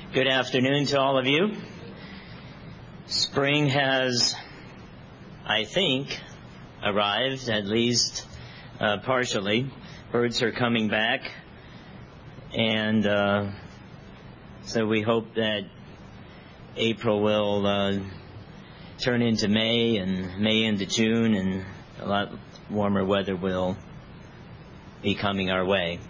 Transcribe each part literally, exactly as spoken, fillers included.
Good afternoon to all of you. Spring has, I think, arrived, at least uh, partially. Birds are coming back, and uh, so we hope that April will uh, turn into May, and May into June, and a lot warmer weather will be coming our way.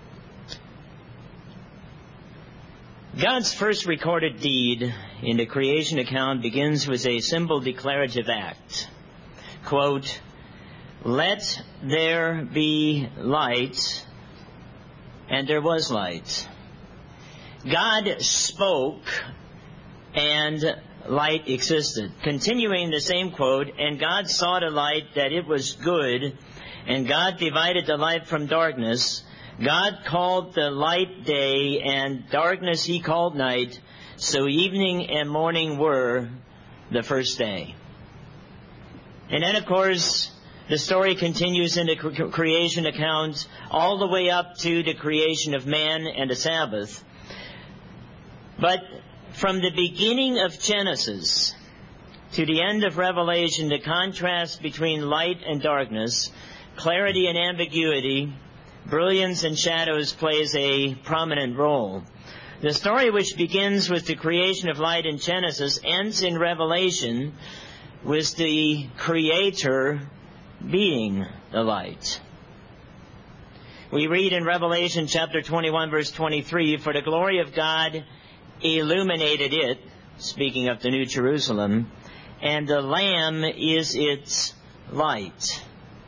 God's first recorded deed in the creation account begins with a simple declarative act. Quote, "Let there be light," and there was light. God spoke, and light existed. Continuing the same quote, "And God saw the light that it was good, and God divided the light from darkness. God called the light day, and darkness he called night. So evening and morning were the first day." And then, of course, the story continues in the creation account all the way up to the creation of man and the Sabbath. But from the beginning of Genesis to the end of Revelation, the contrast between light and darkness, clarity and ambiguity, brilliance and shadows plays a prominent role. The story, which begins with the creation of light in Genesis, ends in Revelation with the Creator being the light. We read in Revelation chapter twenty-one, verse twenty-three, "For the glory of God illuminated it," speaking of the New Jerusalem, "and the Lamb is its light."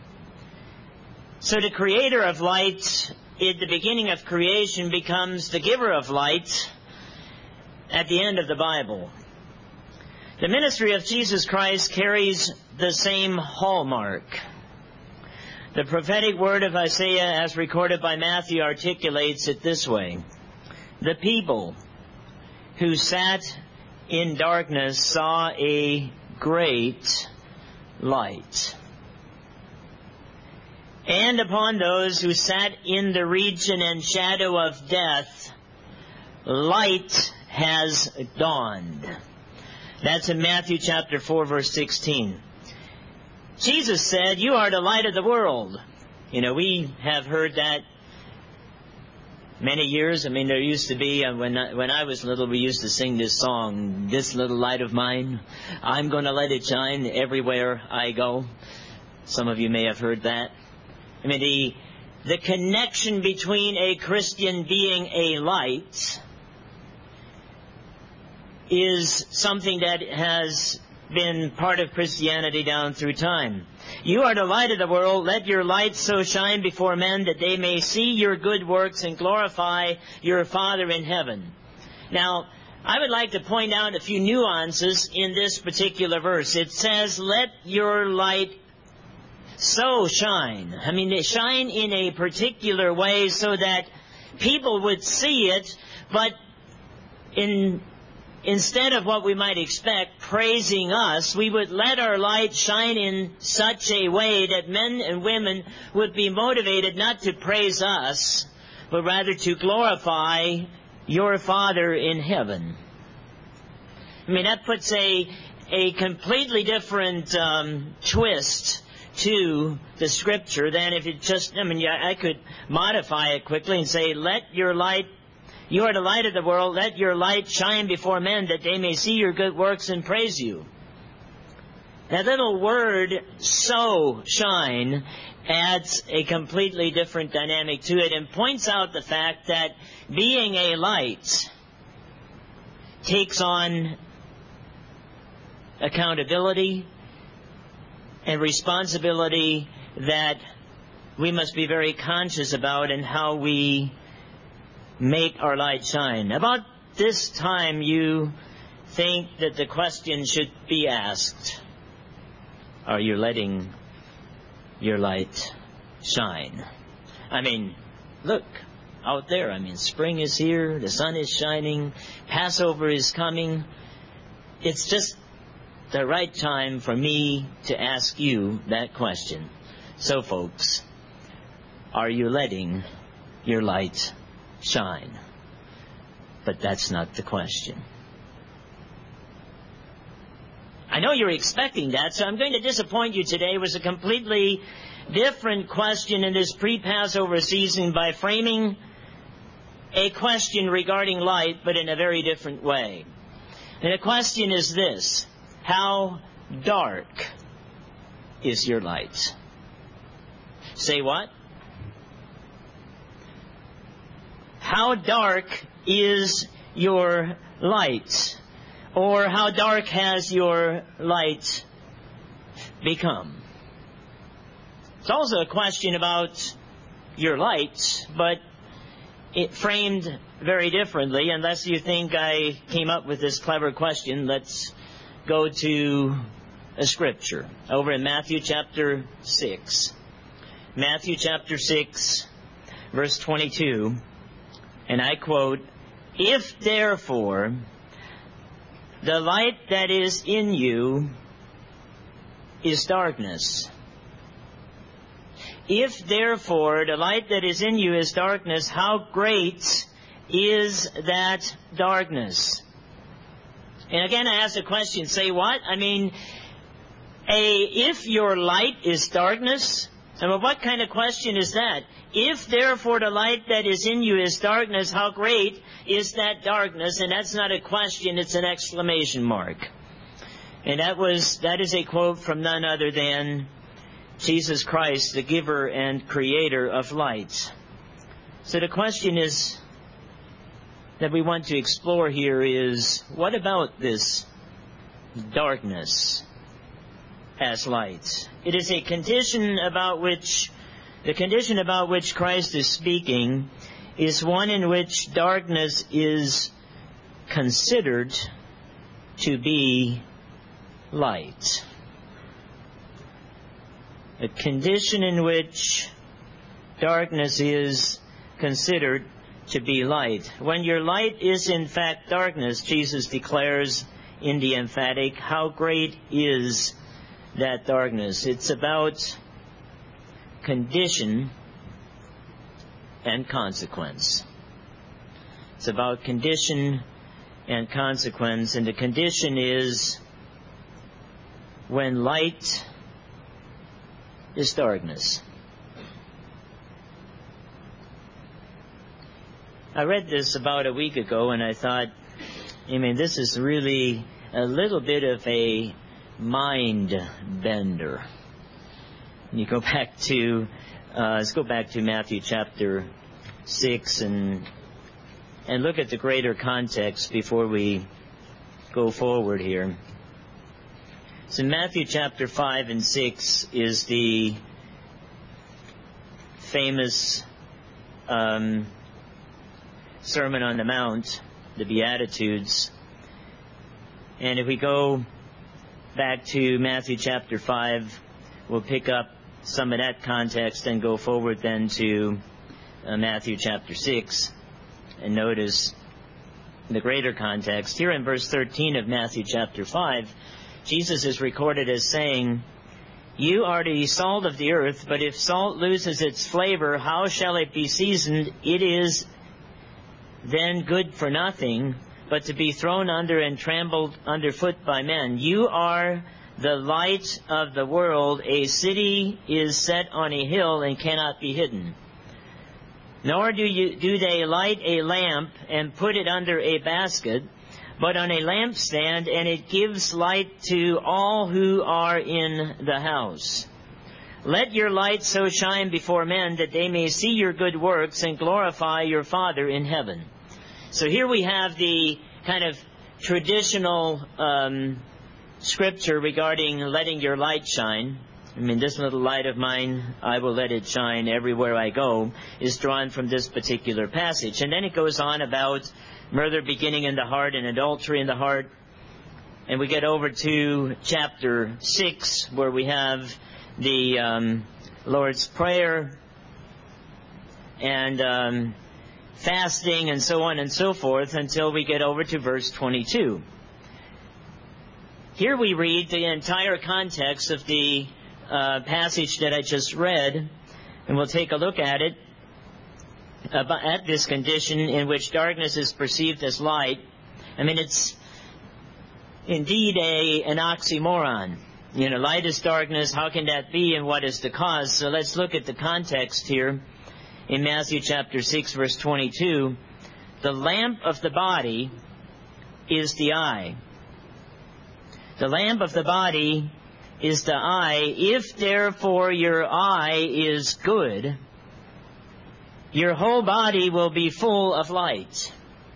So the creator of light at the beginning of creation becomes the giver of light at the end of the Bible. The ministry of Jesus Christ carries the same hallmark. The prophetic word of Isaiah, as recorded by Matthew, articulates it this way: "The people who sat in darkness saw a great light. And upon those who sat in the region and shadow of death, light has dawned." That's in Matthew chapter four, verse sixteen. Jesus said, "You are the light of the world." You know, we have heard that many years. I mean, there used to be, uh, when, I, when I was little, we used to sing this song, "This little light of mine, I'm going to let it shine everywhere I go." Some of you may have heard that. I mean, the, the connection between a Christian being a light is something that has been part of Christianity down through time. "You are the light of the world. Let your light so shine before men that they may see your good works and glorify your Father in heaven." Now, I would like to point out a few nuances in this particular verse. It says, "Let your light so shine." I mean, they shine in a particular way so that people would see it, but in, instead of what we might expect, praising us, we would let our light shine in such a way that men and women would be motivated not to praise us, but rather to glorify your Father in heaven. I mean, that puts a, a completely different um, twist to the Scripture than if it just, I mean, yeah, I could modify it quickly and say, "Let your light, you are the light of the world, let your light shine before men that they may see your good works and praise you." That little word, "so shine," adds a completely different dynamic to it and points out the fact that being a light takes on accountability and responsibility that we must be very conscious about in how we make our light shine. About this time, you think that the question should be asked: are you letting your light shine? I mean, look out there. I mean, spring is here, the sun is shining, Passover is coming. It's just the right time for me to ask you that question. So, folks, are you letting your light shine? But that's not the question. I know you're expecting that, so I'm going to disappoint you today with a completely different question in this pre-Passover season by framing a question regarding light, but in a very different way. And the question is this: how dark is your light? Say what? How dark is your light? Or how dark has your light become? It's also a question about your light, but it framed very differently. Unless you think I came up with this clever question, let's go to a scripture over in Matthew chapter six. Matthew chapter six, verse twenty-two, and I quote, "If therefore the light that is in you is darkness. If therefore the light that is in you is darkness, how great is that darkness?" And again, I ask the question, say what? I mean, a if your light is darkness, I mean, what kind of question is that? If therefore the light that is in you is darkness, how great is that darkness? And that's not a question, it's an exclamation mark. And that was that is a quote from none other than Jesus Christ, the giver and creator of light. So the question is that we want to explore here is, what about this darkness as light? It is a condition about which, the condition about which Christ is speaking is one in which darkness is considered to be light. A condition in which darkness is considered to be light. When your light is in fact darkness, Jesus declares in the emphatic, how great is that darkness? It's about condition and consequence. It's about condition and consequence, and the condition is when light is darkness. I read this about a week ago, and I thought, I mean, this is really a little bit of a mind bender. You go back to, uh, let's go back to Matthew chapter six and and look at the greater context before we go forward here. So Matthew chapter five and six is the famous um, Sermon on the Mount, the Beatitudes. And if we go back to Matthew chapter five, we'll pick up some of that context and go forward then to uh, Matthew chapter six and notice the greater context. Here in verse thirteen of Matthew chapter five, Jesus is recorded as saying, "You are the salt of the earth, but if salt loses its flavor, how shall it be seasoned? It is then good for nothing, but to be thrown under and trampled underfoot by men. You are the light of the world. A city is set on a hill and cannot be hidden. Nor do you do they light a lamp and put it under a basket, but on a lampstand, and it gives light to all who are in the house. Let your light so shine before men that they may see your good works and glorify your Father in heaven." So here we have the kind of traditional um, scripture regarding letting your light shine. I mean, this little light of mine, I will let it shine everywhere I go, is drawn from this particular passage. And then it goes on about murder beginning in the heart and adultery in the heart. And we get over to chapter six, where we have the um, Lord's Prayer and um, fasting and so on and so forth, until we get over to verse twenty-two. Here we read the entire context of the uh, passage that I just read, and we'll take a look at it. about, at this condition in which darkness is perceived as light. I mean, it's indeed a an oxymoron. You know, light is darkness. How can that be, and what is the cause? So let's look at the context here in Matthew chapter six, verse twenty-two. The lamp of the body is the eye. The lamp of the body is the eye. If therefore your eye is good, your whole body will be full of light.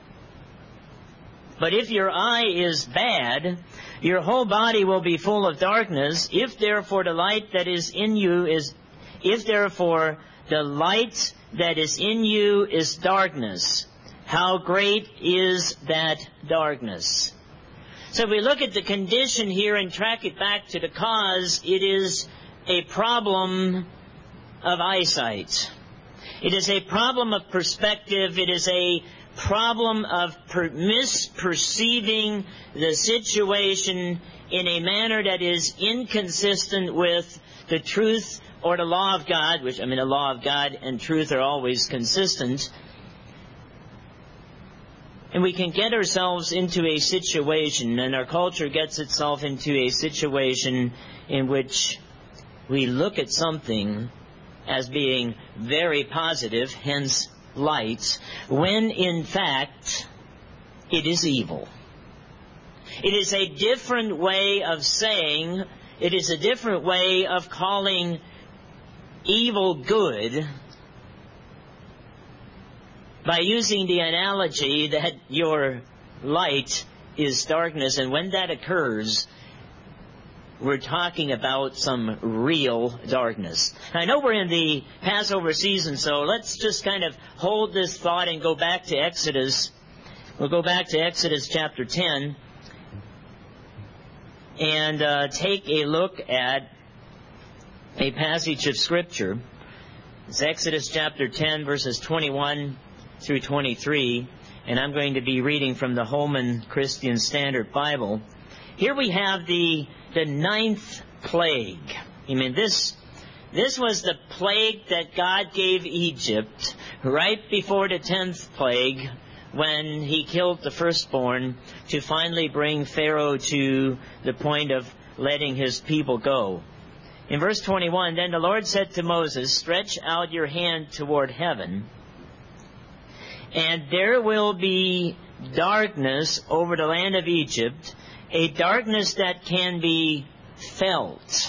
But if your eye is bad, your whole body will be full of darkness. If therefore the light that is in you is, if therefore the light that is in you is darkness, how great is that darkness? So if we look at the condition here and track it back to the cause, it is a problem of eyesight. It is a problem of perspective. It is a problem of per- misperceiving the situation in a manner that is inconsistent with the truth or the law of God, which, I mean, the law of God and truth are always consistent. And we can get ourselves into a situation, and our culture gets itself into a situation in which we look at something as being very positive, hence light, when in fact it is evil. It is a different way of saying, it is a different way of calling evil good by using the analogy that your light is darkness. And when that occurs, we're talking about some real darkness. I know we're in the Passover season, so let's just kind of hold this thought and go back to Exodus. We'll go back to Exodus chapter ten and uh, take a look at a passage of Scripture. It's Exodus chapter ten, verses twenty-one through twenty-three, and I'm going to be reading from the Holman Christian Standard Bible. Here we have the the ninth plague. I mean, this this was the plague that God gave Egypt right before the tenth plague, when He killed the firstborn, to finally bring Pharaoh to the point of letting his people go. In verse twenty-one, then the Lord said to Moses, stretch out your hand toward heaven, and there will be darkness over the land of Egypt, a darkness that can be felt.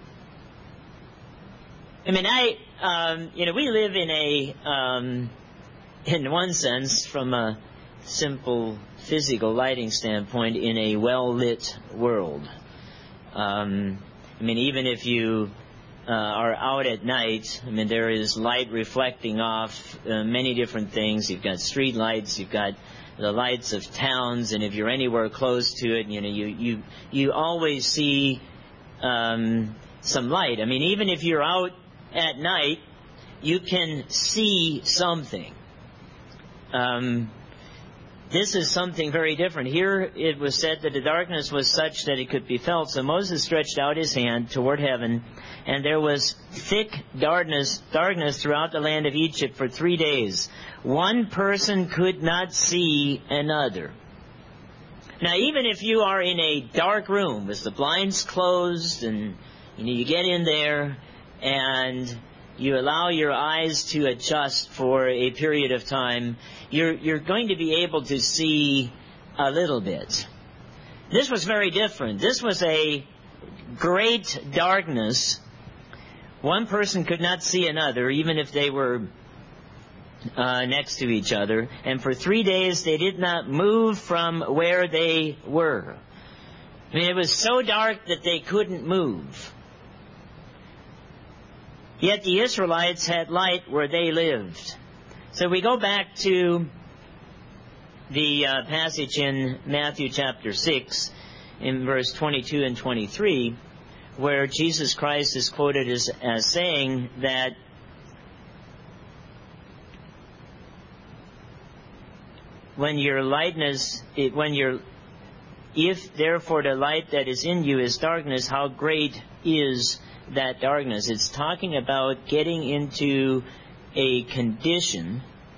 I mean, I, um, you know, we live in a, um, in one sense, from a simple physical lighting standpoint, in a well-lit world. Um, I mean, even if you uh, are out at night, I mean, there is light reflecting off uh, many different things. You've got street lights, you've got the lights of towns, and if you're anywhere close to it, you know, you you you always see um, some light. I mean, even if you're out at night, you can see something. Um, this is something very different. Here it was said that the darkness was such that it could be felt. So Moses stretched out his hand toward heaven, and there was thick darkness, darkness throughout the land of Egypt for three days. One person could not see another. Now, even if you are in a dark room with the blinds closed, and you know, you get in there and you allow your eyes to adjust for a period of time, you're you're going to be able to see a little bit. This was very different. This was a great darkness. One person could not see another, even if they were uh, next to each other. And for three days they did not move from where they were. I mean, it was so dark that they couldn't move. Yet the Israelites had light where they lived. So we go back to the uh, passage in Matthew chapter six, in verse twenty-two and twenty-three, where Jesus Christ is quoted as, as saying that when your lightness, it, when your, if therefore the light that is in you is darkness, how great is that darkness. It's talking about getting into a condition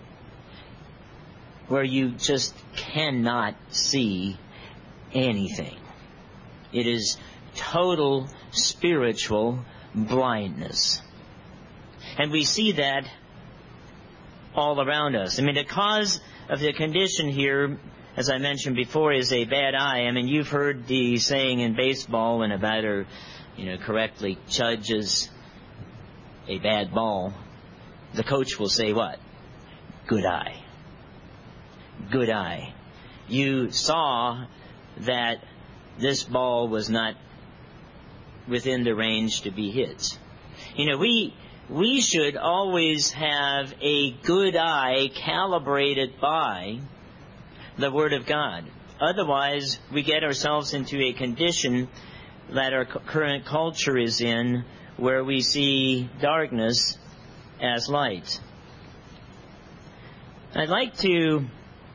where you just cannot see anything. It is total spiritual blindness. And we see that all around us. I mean, the cause of the condition here, as I mentioned before, is a bad eye. I mean, you've heard the saying in baseball, when a batter, you know, correctly judges a bad ball, the coach will say what? Good eye. Good eye. You saw that this ball was not within the range to be hit. You know, we we should always have a good eye calibrated by the Word of God. Otherwise, we get ourselves into a condition that our current culture is in, where we see darkness as light. I'd like to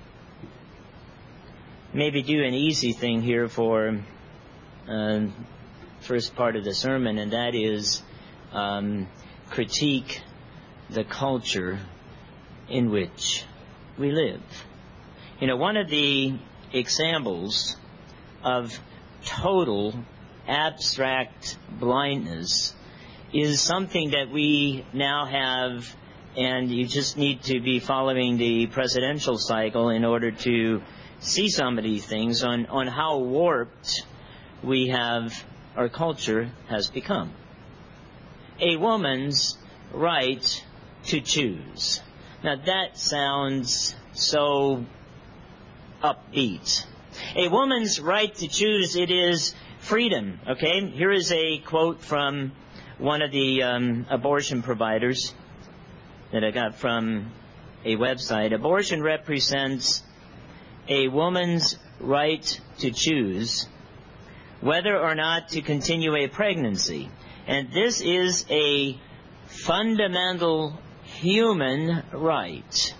maybe do an easy thing here for uh, first part of the sermon, and that is um, critique the culture in which we live. You know, one of the examples of total abstract blindness is something that we now have, and you just need to be following the presidential cycle in order to see some of these things on, on how warped we have, our culture has become. A woman's right to choose. Now that sounds so upbeat. A woman's right to choose, it is freedom, okay? Here is a quote from one of the um, abortion providers that I got from a website. Abortion represents a woman's right to choose whether or not to continue a pregnancy. And this is a fundamental human right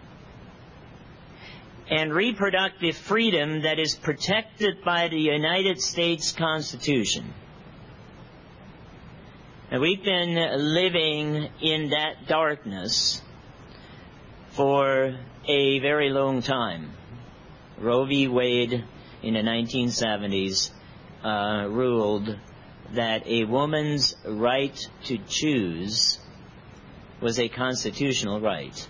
and reproductive freedom that is protected by the United States Constitution. And we've been living in that darkness for a very long time. Roe v. Wade in the nineteen seventies uh, ruled that a woman's right to choose was a constitutional right.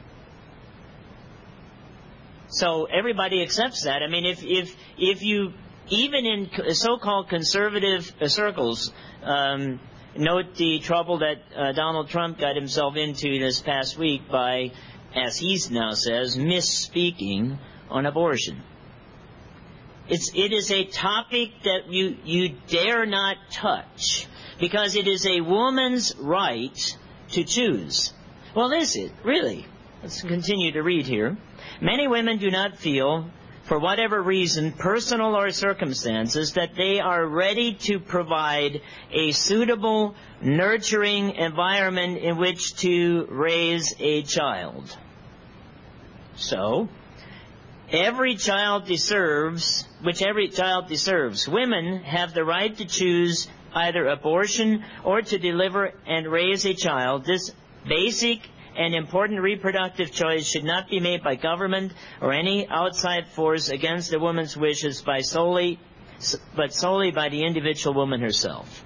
So everybody accepts that. I mean, if if if you, even in so-called conservative circles, um, note the trouble that uh, Donald Trump got himself into this past week by, as he now says, misspeaking on abortion. It's, it is a topic that you, you dare not touch, because it is a woman's right to choose. Well, is it? Really? Let's continue to read here. Many women do not feel, for whatever reason, personal or circumstances, that they are ready to provide a suitable, nurturing environment in which to raise a child. So, every child deserves, which every child deserves. Women have the right to choose either abortion or to deliver and raise a child. This basic and important reproductive choice should not be made by government or any outside force against a woman's wishes, by solely, but solely by the individual woman herself.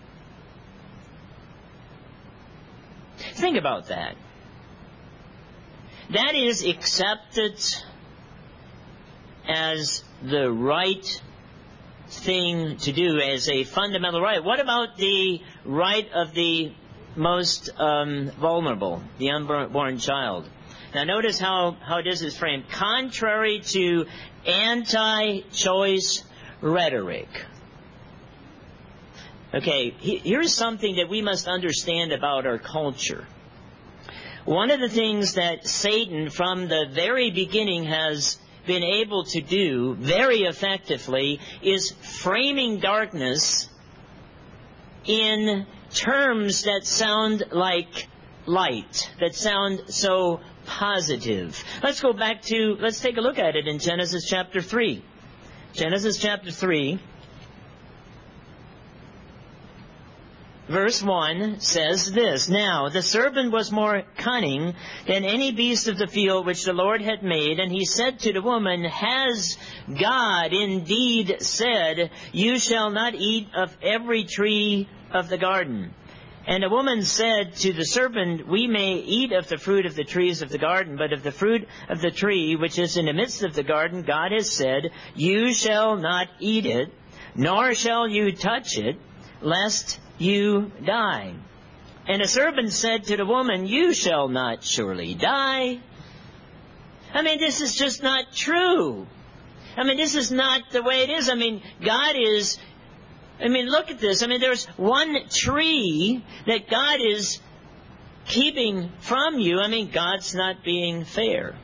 Think about that. That is accepted as the right thing to do, as a fundamental right. What about the right of the most um, vulnerable, the unborn child? Now notice how, how this is framed. Contrary to anti-choice rhetoric. Okay, here's something that we must understand about our culture. One of the things that Satan from the very beginning has been able to do very effectively is framing darkness in terms that sound like light, that sound so positive. Let's go back to, let's take a look at it in Genesis chapter three. Genesis chapter three, verse one says this, "Now the serpent was more cunning than any beast of the field which the Lord had made, and he said to the woman, Has God indeed said, You shall not eat of every tree of the garden? And the woman said to the serpent, We may eat of the fruit of the trees of the garden, but of the fruit of the tree which is in the midst of the garden, God has said, You shall not eat it, nor shall you touch it, lest you die. And the serpent said to the woman, You shall not surely die." I mean, this is just not true. I mean, this is not the way it is. I mean, God is, I mean, look at this. I mean, there's one tree that God is keeping from you. I mean, God's not being fair.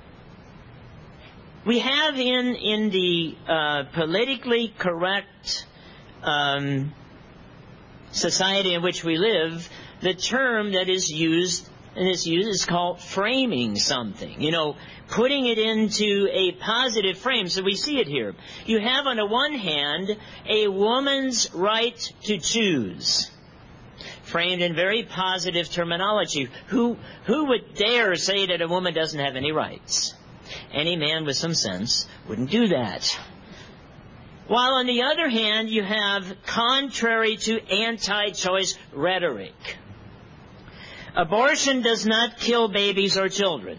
We have in, in the uh, politically correct um, society in which we live, the term that is used and is used is called framing something. You know, putting it into a positive frame. So we see it here. You have on the one hand a woman's right to choose, framed in very positive terminology. Who who would dare say that a woman doesn't have any rights? Any man with some sense wouldn't do that. While on the other hand, you have contrary to anti-choice rhetoric. Abortion does not kill babies or children.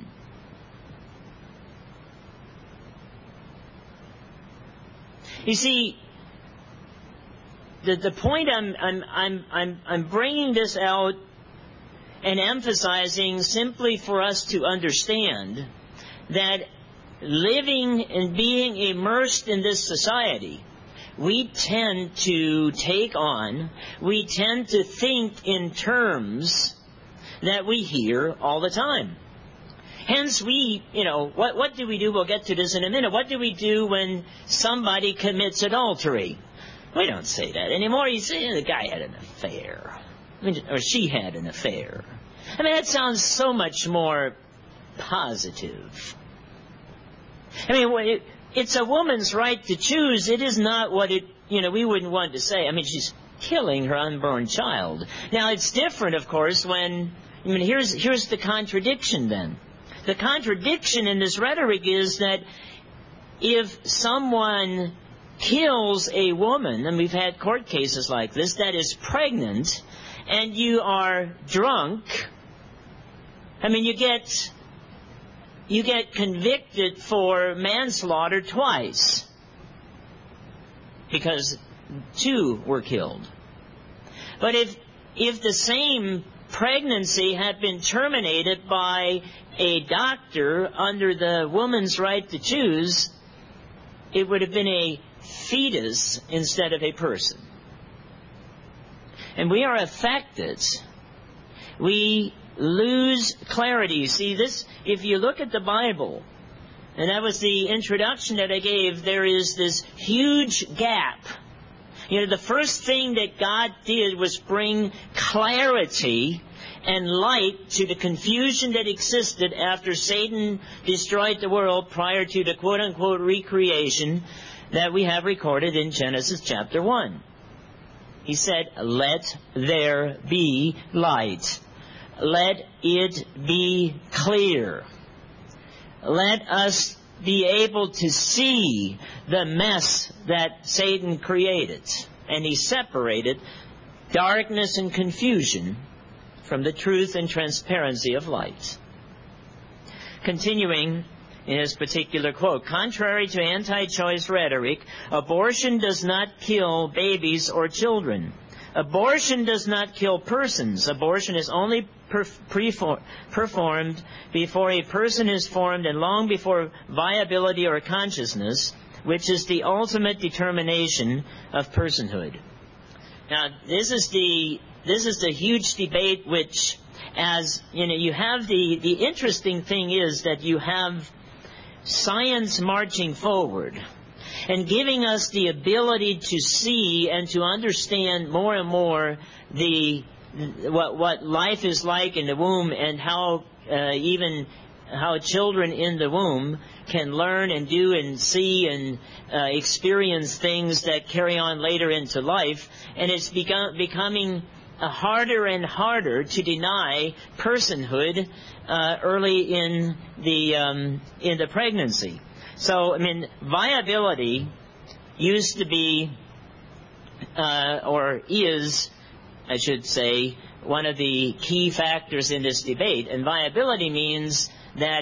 You see, the the point I'm I'm I'm I'm I'm bringing this out and emphasizing simply for us to understand that living and being immersed in this society, we tend to take on, we tend to think in terms that we hear all the time. Hence we, you know, what, what do we do? We'll get to this in a minute. What do we do when somebody commits adultery? We don't say that anymore. You say, the guy had an affair. I mean, or she had an affair. I mean, that sounds so much more positive. I mean, it, it's a woman's right to choose. It is not what it, you know, we wouldn't want to say. I mean, she's killing her unborn child. Now, it's different, of course, when, I mean, here's, here's the contradiction then. The contradiction in this rhetoric is that if someone kills a woman, and we've had court cases like this, that is pregnant, and you are drunk, I mean, you get... You get convicted for manslaughter twice because two were killed. But if if the same pregnancy had been terminated by a doctor under the woman's right to choose, it would have been a fetus instead of a person. And we are affected. We lose clarity. See, this, if you look at the Bible, and that was the introduction that I gave, there is this huge gap. You know, the first thing that God did was bring clarity and light to the confusion that existed after Satan destroyed the world prior to the quote-unquote recreation that we have recorded in Genesis chapter one. He said, "Let there be light. Let it be clear. Let us be able to see the mess that Satan created." And he separated darkness and confusion from the truth and transparency of light. Continuing in his particular quote, contrary to anti-choice rhetoric, abortion does not kill babies or children. Abortion does not kill persons. Abortion is only perf- prefor- performed before a person is formed and long before viability or consciousness, which is the ultimate determination of personhood. Now, this is the this is the huge debate which, as you know, you have the the interesting thing is that you have science marching forward and giving us the ability to see and to understand more and more the what what life is like in the womb, and how uh, even how children in the womb can learn and do and see and uh, experience things that carry on later into life. And it's become, becoming uh, harder and harder to deny personhood uh, early in the um, in the pregnancy. So, I mean, viability used to be, uh, or is, I should say, one of the key factors in this debate. And viability means that,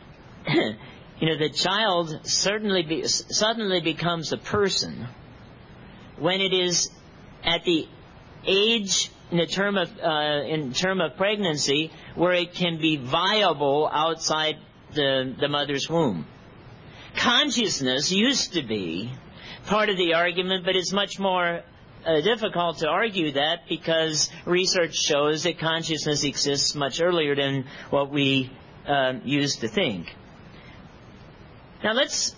you know, the child certainly be, suddenly becomes a person when it is at the age in the term of uh, in term of pregnancy where it can be viable outside the the mother's womb. Consciousness used to be part of the argument, but it's much more uh, difficult to argue that because research shows that consciousness exists much earlier than what we uh, used to think. Now let's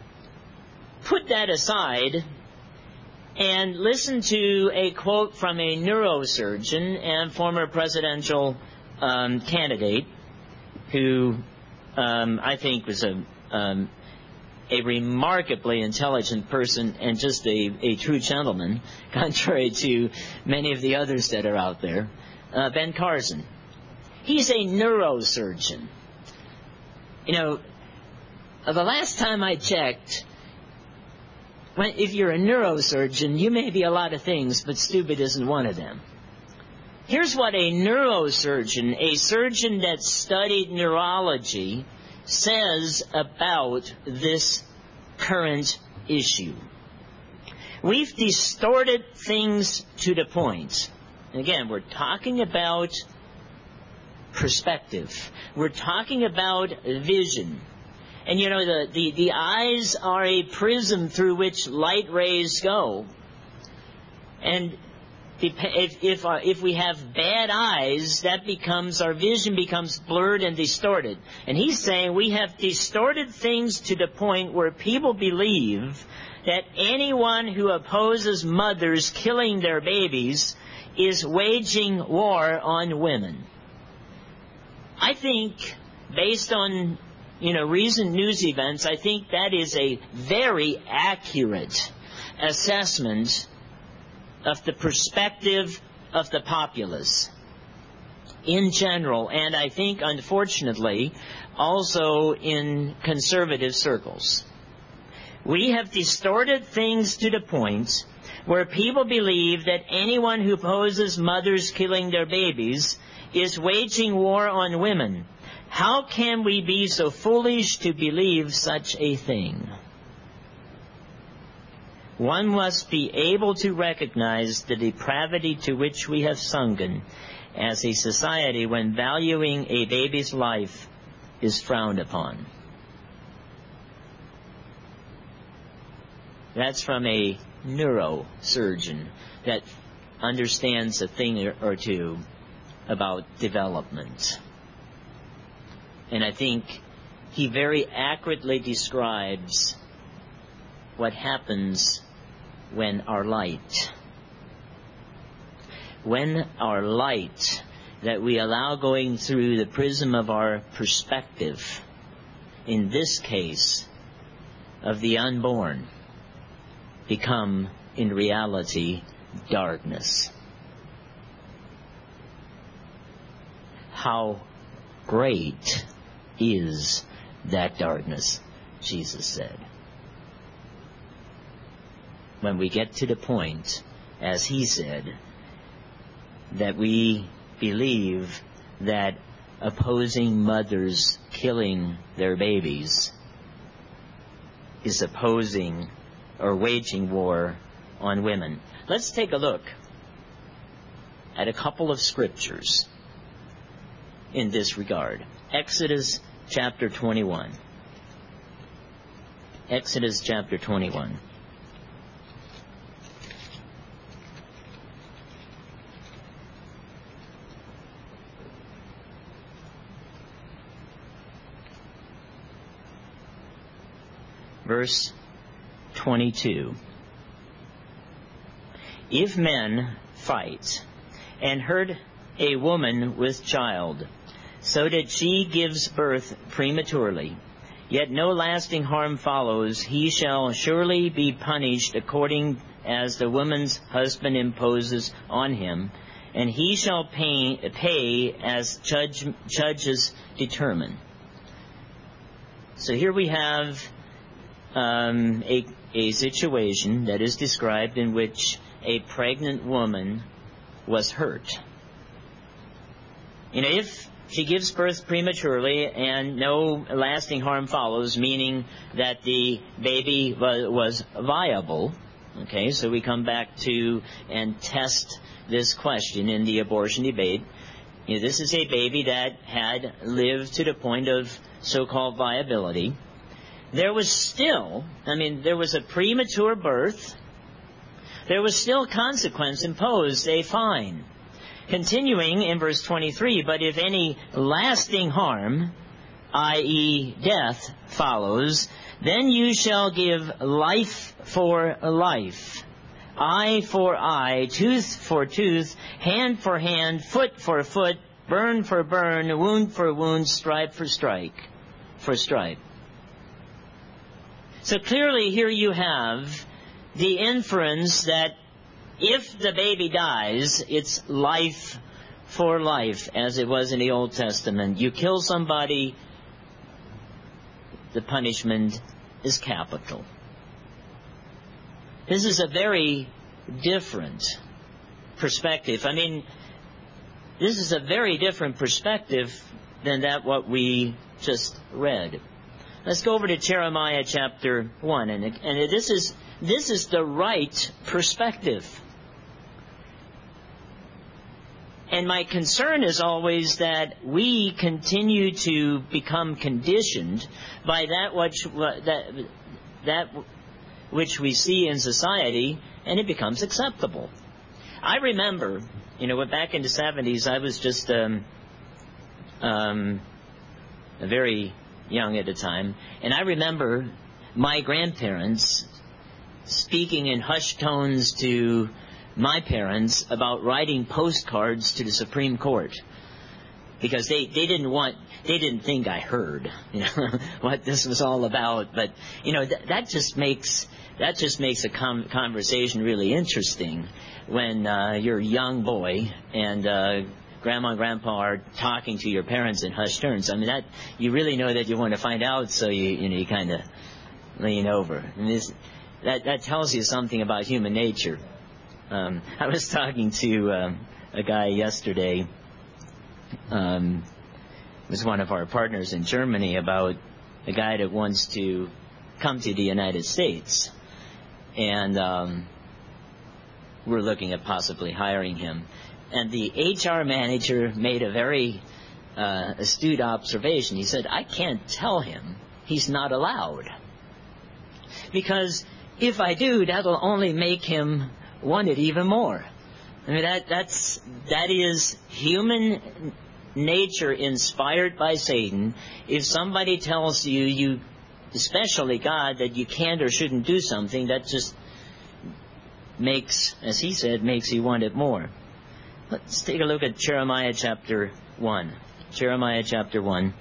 put that aside and listen to a quote from a neurosurgeon and former presidential um, candidate who um, I think was a um, a remarkably intelligent person and just a, a true gentleman, contrary to many of the others that are out there, uh, Ben Carson. He's a neurosurgeon. You know, the last time I checked, when, if you're a neurosurgeon, you may be a lot of things, but stupid isn't one of them. Here's what a neurosurgeon, a surgeon that studied neurology, says about this current issue. We've distorted things to the point. And again, we're talking about perspective. We're talking about vision. And you know, the, the, the eyes are a prism through which light rays go. And if if, uh, if we have bad eyes, that becomes, our vision becomes blurred and distorted. And he's saying we have distorted things to the point where people believe that anyone who opposes mothers killing their babies is waging war on women. I think, based on, you know, recent news events, I think that is a very accurate assessment of the perspective of the populace in general, and I think, unfortunately, also in conservative circles. We have distorted things to the point where people believe that anyone who opposes mothers killing their babies is waging war on women. How can we be so foolish to believe such a thing? One must be able to recognize the depravity to which we have sunken as a society when valuing a baby's life is frowned upon. That's from a neurosurgeon that understands a thing or two about development. And I think he very accurately describes what happens when our light, when our light that we allow going through the prism of our perspective, in this case of the unborn, become in reality darkness. How great is that darkness, Jesus said. When we get to the point, as he said, that we believe that opposing mothers killing their babies is opposing or waging war on women. Let's take a look at a couple of scriptures in this regard. Exodus chapter twenty-one. Exodus chapter twenty-one. Verse twenty-two. If men fight and hurt a woman with child, so that she gives birth prematurely, yet no lasting harm follows, he shall surely be punished according as the woman's husband imposes on him, and he shall pay, pay as judge, judges determine. So here we have um, a, a situation that is described in which a pregnant woman was hurt. You know, if she gives birth prematurely and no lasting harm follows, meaning that the baby was, was viable, okay, so we come back to and test this question in the abortion debate. You know, this is a baby that had lived to the point of so-called viability. There was still, I mean, there was a premature birth. There was still consequence imposed, a fine. Continuing in verse twenty-three, but if any lasting harm, that is death, follows, then you shall give life for life, eye for eye, tooth for tooth, hand for hand, foot for foot, burn for burn, wound for wound, stripe for strike, for stripe. So clearly here you have the inference that if the baby dies, it's life for life, as it was in the Old Testament. You kill somebody, the punishment is capital. This is a very different perspective. I mean, this is a very different perspective than that what we just read. Let's go over to Jeremiah chapter one, and, and this is this is the right perspective. And my concern is always that we continue to become conditioned by that which that that which we see in society, and it becomes acceptable. I remember, you know, back in the seventies, I was just um, um, very young at the time, and I remember my grandparents speaking in hushed tones to my parents about writing postcards to the Supreme Court, because they, they didn't want, they didn't think I heard, you know, what this was all about. But, you know, th- that just makes, that just makes a com- conversation really interesting when uh, you're a young boy and uh, Grandma and Grandpa are talking to your parents in hushed tones. I mean, that, you really know that you want to find out, so you, you know, you kind of lean over. And this, that, that tells you something about human nature. Um, I was talking to um, a guy yesterday, um, was one of our partners in Germany, about a guy that wants to come to the United States. And um, we're looking at possibly hiring him. And the H R manager made a very uh, astute observation. He said, I can't tell him he's not allowed. Because if I do, that'll only make him want it even more. I mean, that that's that is human nature inspired by Satan. If somebody tells you, you, especially God, that you can't or shouldn't do something, that just makes, as he said, makes you want it more. Let's take a look at Jeremiah chapter one. Jeremiah chapter one.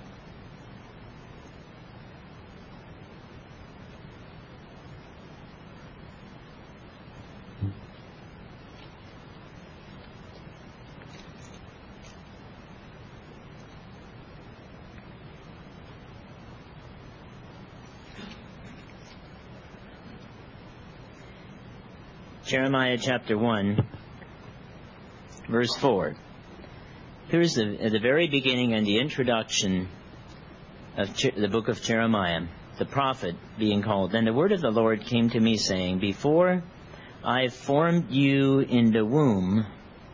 Jeremiah chapter one, verse four. Here's the, at the very beginning and the introduction of Ch- the book of Jeremiah, the prophet being called. Then the word of the Lord came to me, saying, Before I formed you in the womb,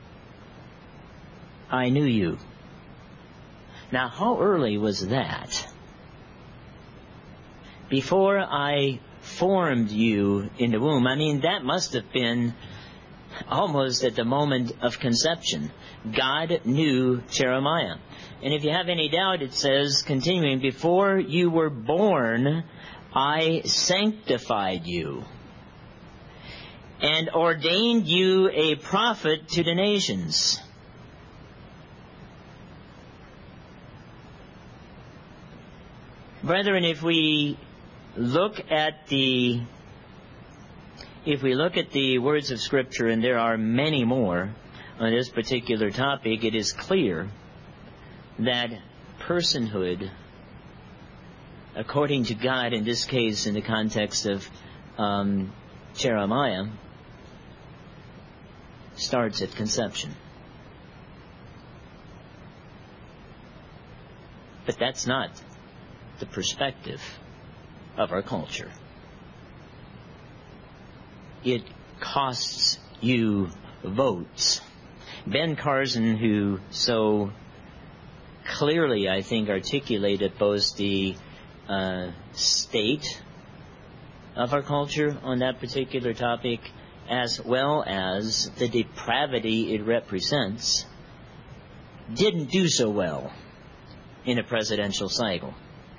I knew you. Now, how early was that? Before I formed you in the womb. I mean, that must have been almost at the moment of conception. God knew Jeremiah. And if you have any doubt, it says, continuing, before you were born, I sanctified you and ordained you a prophet to the nations. Brethren, if we look at the if we look at the words of Scripture, and there are many more, on this particular topic, it is clear that personhood, according to God, in this case in the context of um, Jeremiah, starts at conception. But that's not the perspective of our culture. It costs you votes. Ben Carson, who so clearly, I think, articulated both the uh, state of our culture on that particular topic as well as the depravity it represents, didn't do so well in a presidential cycle.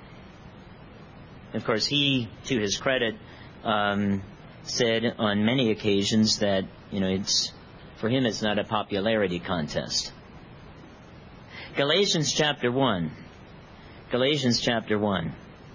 Of course, he, to his credit, um, said on many occasions that, you know, it's for him it's not a popularity contest. Galatians chapter one. Galatians chapter one.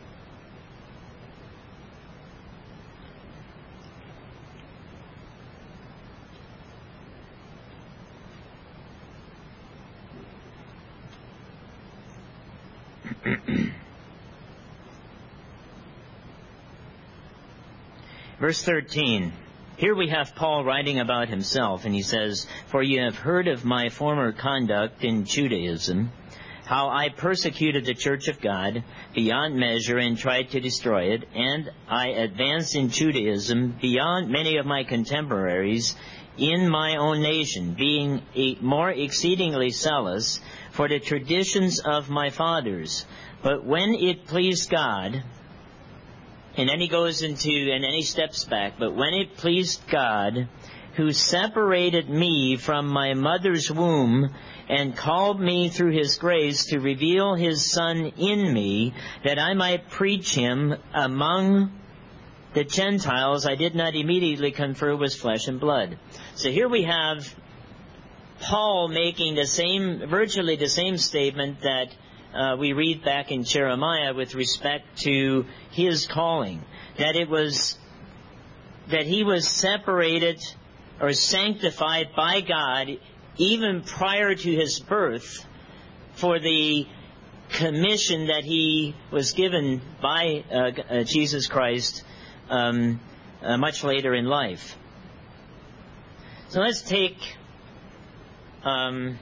Verse thirteen. Here we have Paul writing about himself, and he says, "For you have heard of my former conduct in Judaism, how I persecuted the church of God beyond measure and tried to destroy it, and I advanced in Judaism beyond many of my contemporaries in my own nation, being a more exceedingly zealous for the traditions of my fathers. But when it pleased God," and then he goes into, and then he steps back, "but when it pleased God, who separated me from my mother's womb and called me through his grace to reveal his Son in me, that I might preach him among the Gentiles, I did not immediately confer with flesh and blood." So here we have Paul making the same, virtually the same statement that Uh, we read back in Jeremiah with respect to his calling, that it was that he was separated or sanctified by God even prior to his birth for the commission that he was given by uh, uh, Jesus Christ um, uh, much later in life. So let's take um,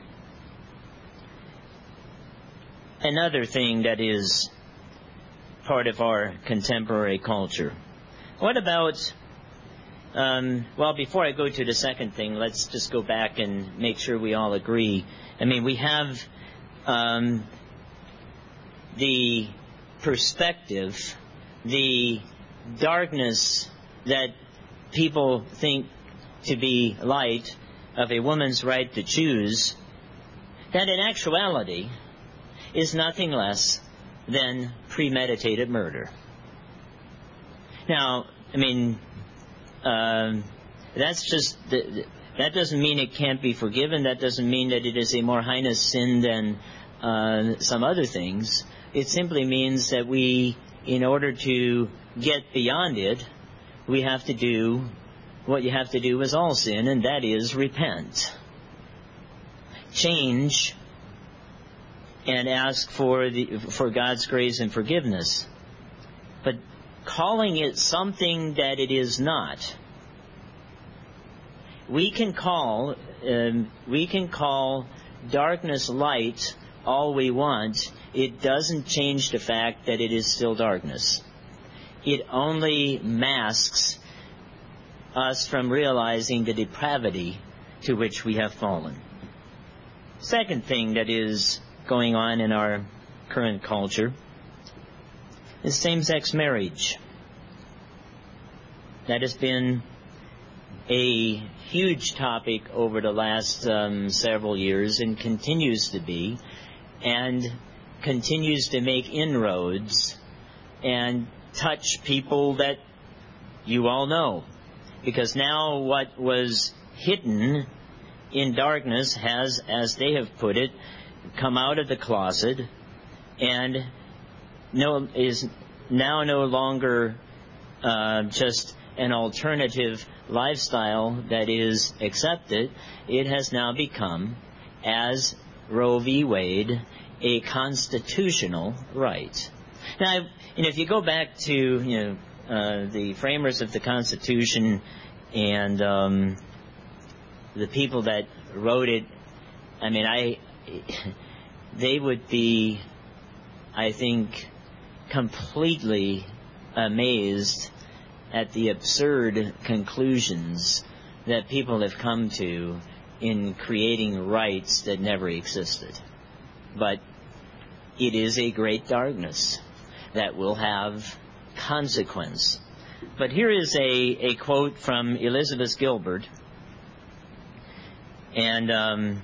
another thing that is part of our contemporary culture. What about, um, well, before I go to the second thing, let's just go back and make sure we all agree. I mean, we have um, the perspective, the darkness that people think to be light of a woman's right to choose, that in actuality is nothing less than premeditated murder. Now, I mean, um, that's just, the, that doesn't mean it can't be forgiven. That doesn't mean that it is a more heinous sin than uh, some other things. It simply means that we, in order to get beyond it, we have to do what you have to do with all sin, and that is repent. Change and ask for the for God's grace and forgiveness. But calling it something that it is not, we can call um, we can call darkness light all we want. It doesn't change the fact that it is still darkness. It only masks us from realizing the depravity to which we have fallen. Second thing that is going on in our current culture is same-sex marriage. That has been a huge topic over the last um, several years and continues to be, and continues to make inroads and touch people that you all know. Because now what was hidden in darkness has, as they have put it, come out of the closet and no, is now no longer uh, just an alternative lifestyle that is accepted, it has now become, as Roe v. Wade, a constitutional right. Now, you know, if you go back to, you know, uh, the framers of the Constitution and um, the people that wrote it, I mean, I, they would be, I think, completely amazed at the absurd conclusions that people have come to in creating rights that never existed. But it is a great darkness that will have consequence. But here is a, a quote from Elizabeth Gilbert, and um,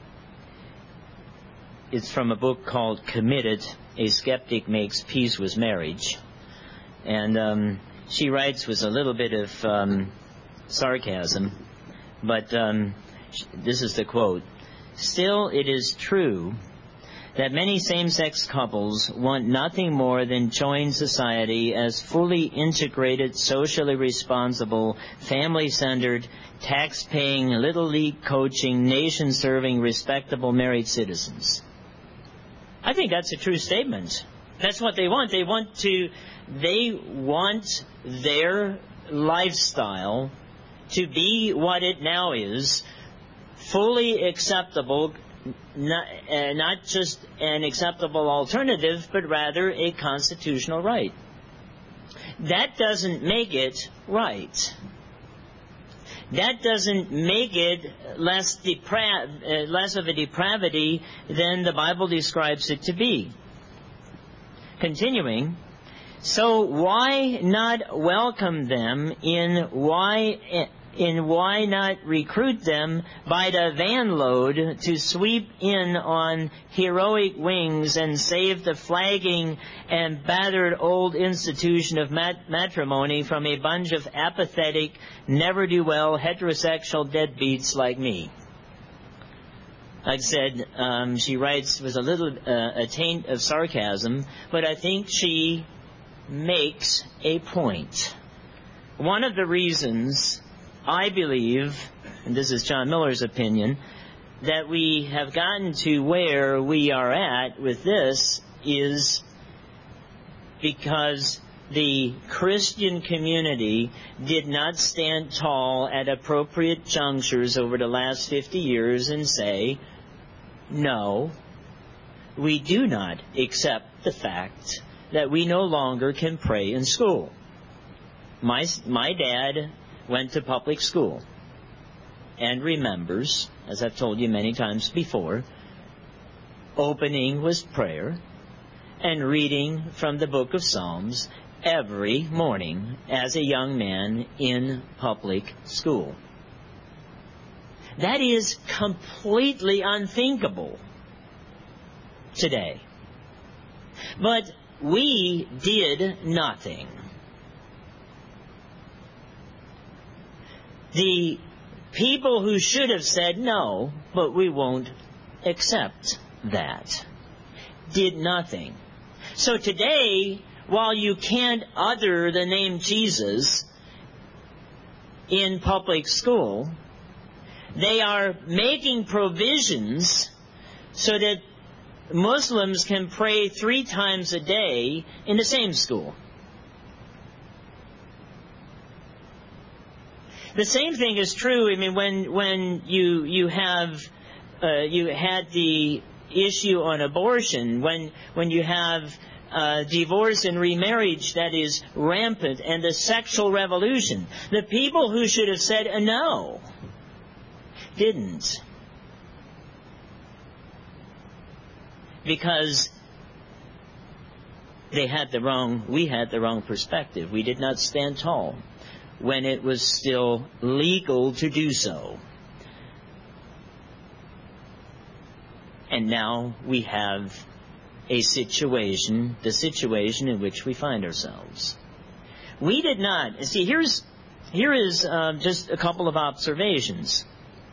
it's from a book called Committed, A Skeptic Makes Peace with Marriage. And um, she writes with a little bit of um, sarcasm, but um, this is the quote: "Still, it is true that many same-sex couples want nothing more than join society as fully integrated, socially responsible, family-centered, tax-paying, little league coaching, nation-serving, respectable married citizens." I think that's a true statement. That's what they want. They want to, they want their lifestyle to be what it now is, fully acceptable, not, uh, not just an acceptable alternative, but rather a constitutional right. That doesn't make it right. That doesn't make it less depra- uh, less of a depravity than the Bible describes it to be. Continuing, so why not welcome them in why in why not recruit them by the van load to sweep in on heroic wings and save the flagging and battered old institution of mat- matrimony from a bunch of apathetic, never-do-well heterosexual deadbeats like me? Like I said, um, she writes with a little uh, a taint of sarcasm, but I think she makes a point. One of the reasons I believe, and this is John Miller's opinion, that we have gotten to where we are at with this is because the Christian community did not stand tall at appropriate junctures over the last fifty years and say, no, we do not accept the fact that we no longer can pray in school. My, my dad went to public school and remembers, as I've told you many times before, opening with prayer and reading from the book of Psalms every morning as a young man in public school. That is completely unthinkable today. But we did nothing. The people who should have said no, but we won't accept that, did nothing. So today, while you can't utter the name Jesus in public school, they are making provisions so that Muslims can pray three times a day in the same school. The same thing is true. I mean, when when you you have uh, you had the issue on abortion, when when you have uh, divorce and remarriage that is rampant, and the sexual revolution, the people who should have said a no didn't, because they had the wrong. We had the wrong perspective. We did not stand tall when it was still legal to do so. And now we have a situation, the situation in which we find ourselves. We did not. See, here's here is uh, just a couple of observations.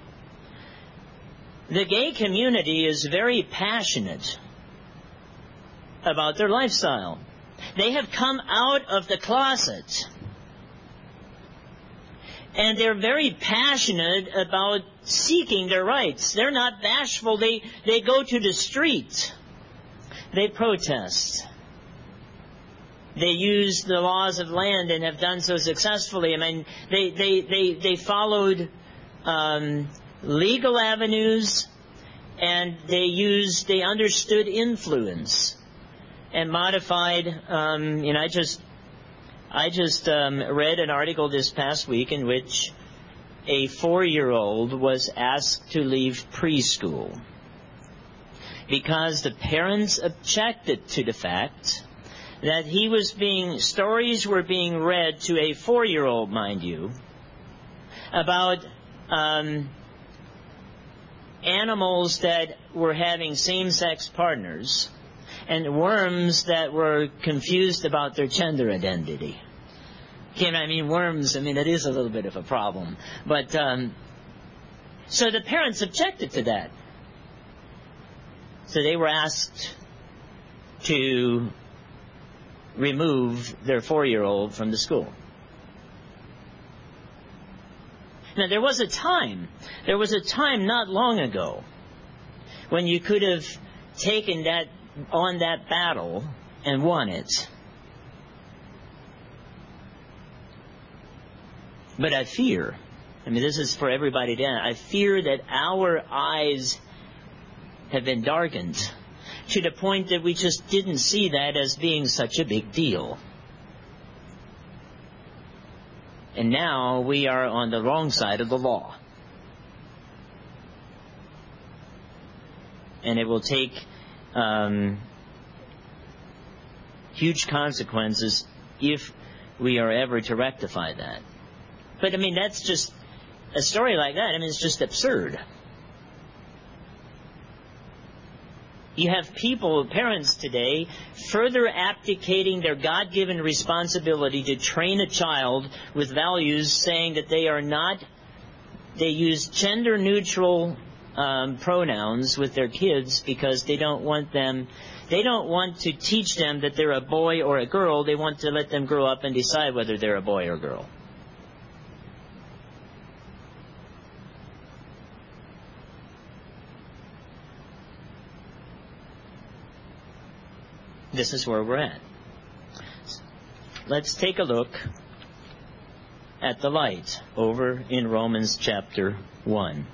The gay community is very passionate about their lifestyle. They have come out of the closet. And they're very passionate about seeking their rights. They're not bashful. They, they go to the street. They protest. They use the laws of land and have done so successfully. I mean, they, they, they, they followed um, legal avenues, and they used, they understood influence and modified, um, you know, I just, I just um, read an article this past week in which a four-year-old was asked to leave preschool because the parents objected to the fact that he was being, stories were being read to a four-year-old, mind you, about um, animals that were having same-sex partners and worms that were confused about their gender identity. Again, I mean, worms, I mean, it is a little bit of a problem. But, um, so the parents objected to that. So they were asked to remove their four-year-old from the school. Now, there was a time, there was a time not long ago when you could have taken that, on that battle and won it. But I fear, I mean, this is for everybody to, I fear that our eyes have been darkened to the point that we just didn't see that as being such a big deal. And now we are on the wrong side of the law. And it will take um, huge consequences if we are ever to rectify that. But, I mean, that's just, a story like that, I mean, it's just absurd. You have people, parents today, further abdicating their God-given responsibility to train a child with values, saying that they are not, they use gender-neutral um, pronouns with their kids because they don't want them, they don't want to teach them that they're a boy or a girl. They want to let them grow up and decide whether they're a boy or girl. This is where we're at. Let's take a look at the light over in Romans chapter one.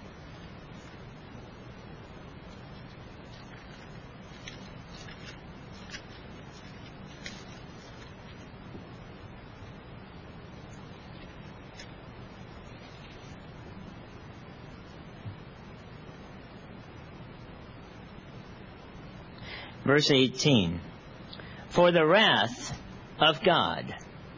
Verse eighteen. For the wrath of God.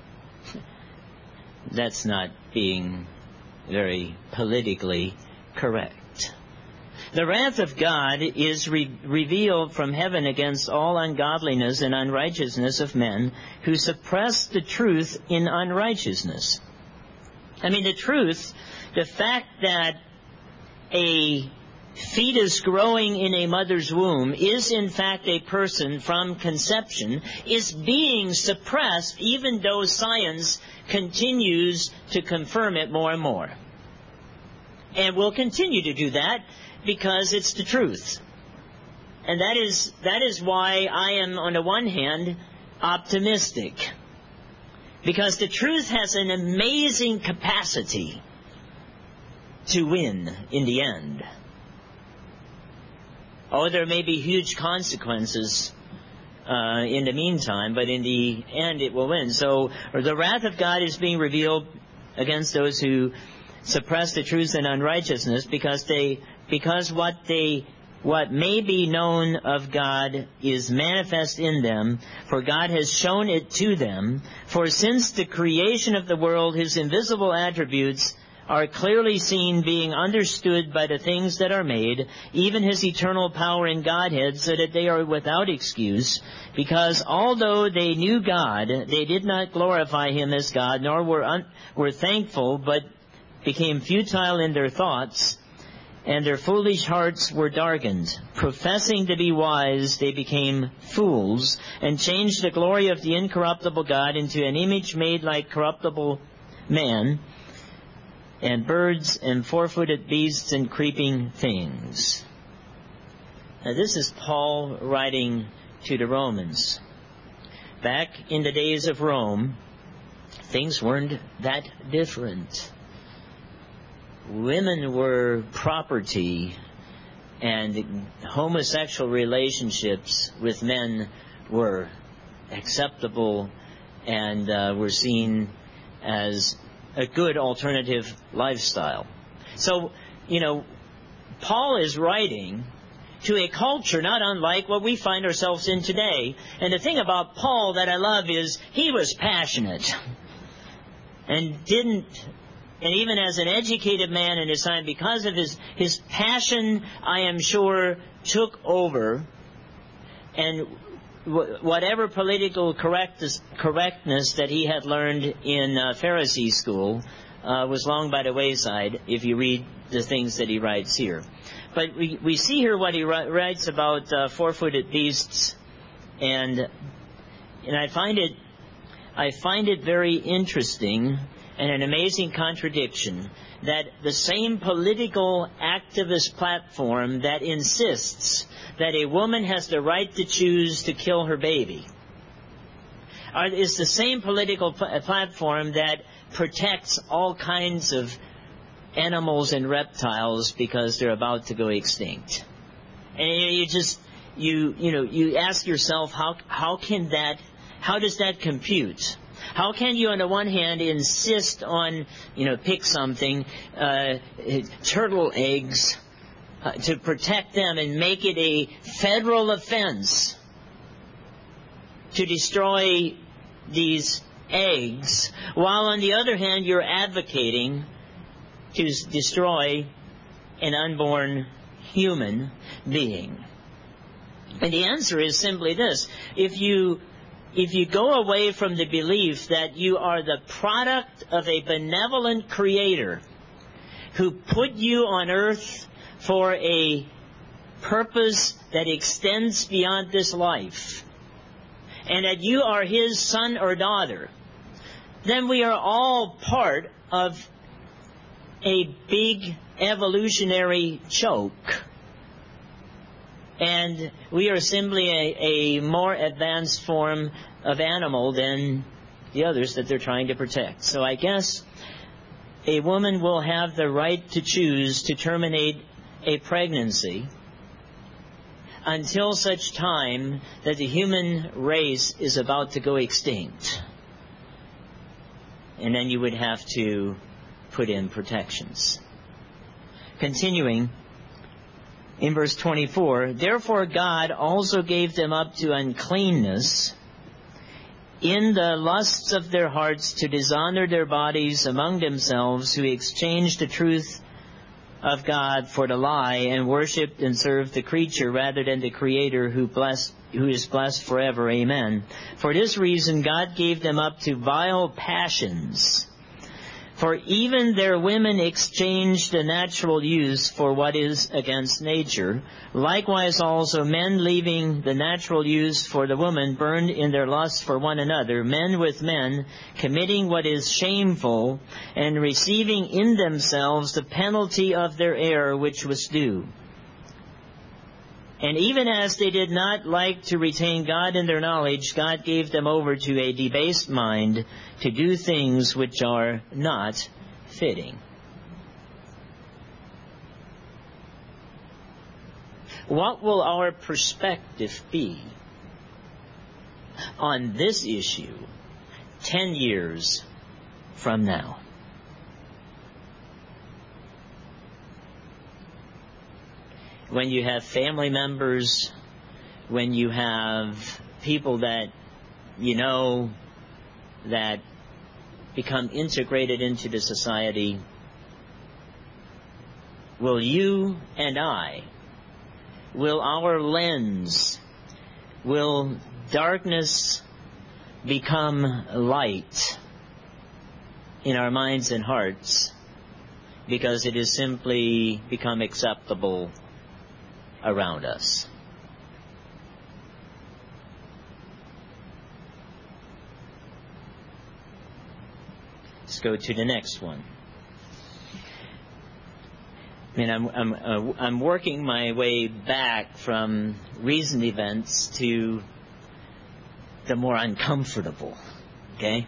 That's not being very politically correct. The wrath of God is re- revealed from heaven against all ungodliness and unrighteousness of men who suppress the truth in unrighteousness. I mean, the truth, the fact that a fetus growing in a mother's womb is in fact a person from conception, is being suppressed even though science continues to confirm it more and more. And will continue to do that because it's the truth. And that is, that is why I am, on the one hand, optimistic. Because the truth has an amazing capacity to win in the end. Oh, there may be huge consequences uh, in the meantime, but in the end it will win. So the wrath of God is being revealed against those who suppress the truth in unrighteousness, because they, because what they, what may be known of God is manifest in them, for God has shown it to them. For since the creation of the world, His invisible attributes are clearly seen, being understood by the things that are made, even His eternal power in Godhead, so that they are without excuse. Because although they knew God, they did not glorify Him as God, nor were un- were thankful, but became futile in their thoughts, and their foolish hearts were darkened. Professing to be wise, they became fools, and changed the glory of the incorruptible God into an image made like corruptible man, and birds and four-footed beasts and creeping things. Now, this is Paul writing to the Romans. Back in the days of Rome, things weren't that different. Women were property, and homosexual relationships with men were acceptable and uh, were seen as a good alternative lifestyle. So, you know, Paul is writing to a culture not unlike what we find ourselves in today. And the thing about Paul that I love is he was passionate and didn't, and even as an educated man in his time, because of his, his passion, I am sure, took over, and w- whatever political correctness, correctness that he had learned in uh, Pharisee school uh, was long by the wayside if you read the things that he writes here. But we, we see here what he writes about uh, four-footed beasts, and and I find it I find it very interesting and an amazing contradiction that the same political activist platform that insists that a woman has the right to choose to kill her baby are, is the same political pl- platform that protects all kinds of animals and reptiles because they're about to go extinct. And you just you you know you ask yourself, how how can that how does that compute? How can you on the one hand insist on, you know, pick something, uh, turtle eggs, uh, to protect them and make it a federal offense to destroy these eggs, while on the other hand you're advocating to destroy an unborn human being? And the answer is simply this. If you if you go away from the belief that you are the product of a benevolent creator who put you on earth for a purpose that extends beyond this life, and that you are his son or daughter, then we are all part of a big evolutionary choke. And we are simply a, a more advanced form of animal than the others that they're trying to protect. So I guess a woman will have the right to choose to terminate a pregnancy until such time that the human race is about to go extinct. And then you would have to put in protections. Continuing, in verse twenty-four, therefore God also gave them up to uncleanness in the lusts of their hearts to dishonor their bodies among themselves, who exchanged the truth of God for the lie and worshipped and served the creature rather than the Creator, who blessed, who is blessed forever. Amen. For this reason God gave them up to vile passions. For even their women exchanged the natural use for what is against nature. Likewise also men, leaving the natural use for the woman, burned in their lust for one another, men with men, committing what is shameful, and receiving in themselves the penalty of their error which was due. And even as they did not like to retain God in their knowledge, God gave them over to a debased mind to do things which are not fitting. What will our perspective be on this issue ten years from now? When you have family members, when you have people that you know that become integrated into the society, will you and I, will our lens, will darkness become light in our minds and hearts because it has simply become acceptable around us? Let's go to the next one. I mean, I'm I'm uh, I'm working my way back from recent events to the more uncomfortable. Okay?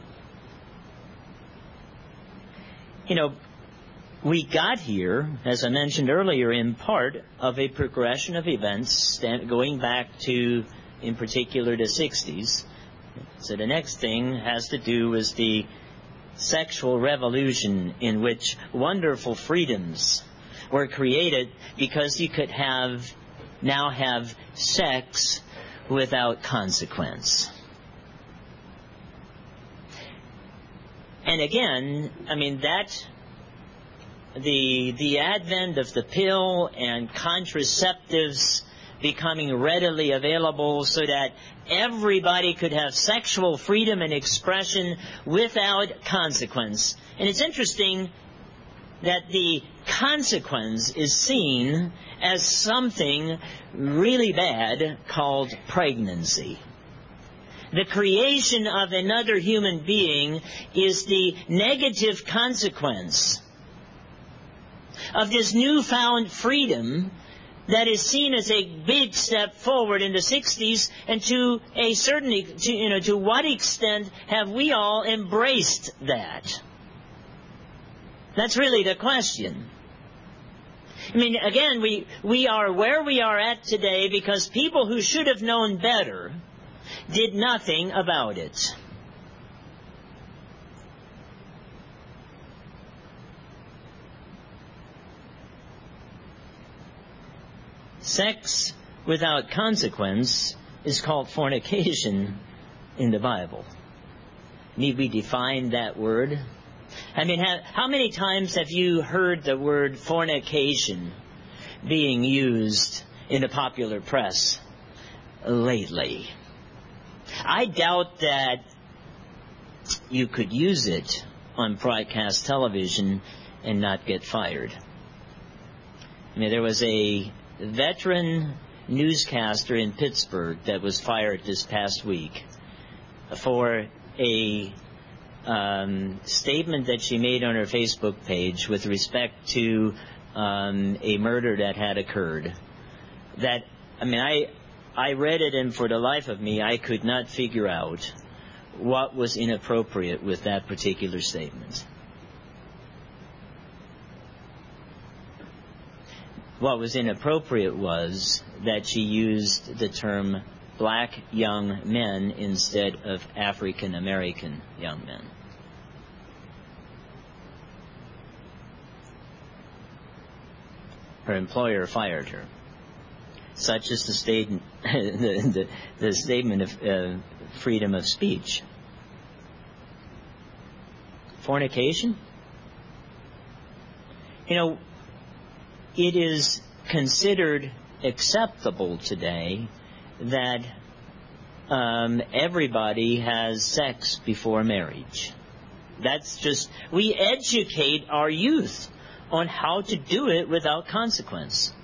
You know, we got here, as I mentioned earlier, in part of a progression of events stand, going back to, in particular, the sixties. So the next thing has to do with the sexual revolution, in which wonderful freedoms were created because you could have now have sex without consequence. And again, I mean, that the the advent of the pill and contraceptives becoming readily available so that everybody could have sexual freedom and expression without consequence. And it's interesting that the consequence is seen as something really bad called pregnancy. The creation of another human being is the negative consequence of this newfound freedom that is seen as a big step forward in the sixties, and to a certain, to, you know, to what extent have we all embraced that? That's really the question. I mean, again, we, we are where we are at today because people who should have known better did nothing about it. Sex without consequence is called fornication in the Bible. Need we define that word? I mean, have, how many times have you heard the word fornication being used in the popular press lately? I doubt that you could use it on broadcast television and not get fired. I mean, there was a veteran newscaster in Pittsburgh that was fired this past week for a um, statement that she made on her Facebook page with respect to um, a murder that had occurred. That, I mean, I I read it, and for the life of me, I could not figure out what was inappropriate with that particular statement. What was inappropriate was that she used the term black young men instead of African American young men. Her employer fired her. Such is the, state, the, the, the statement of uh, freedom of speech. Fornication? You know, it is considered acceptable today that um, everybody has sex before marriage. That's just, we educate our youth on how to do it without consequence.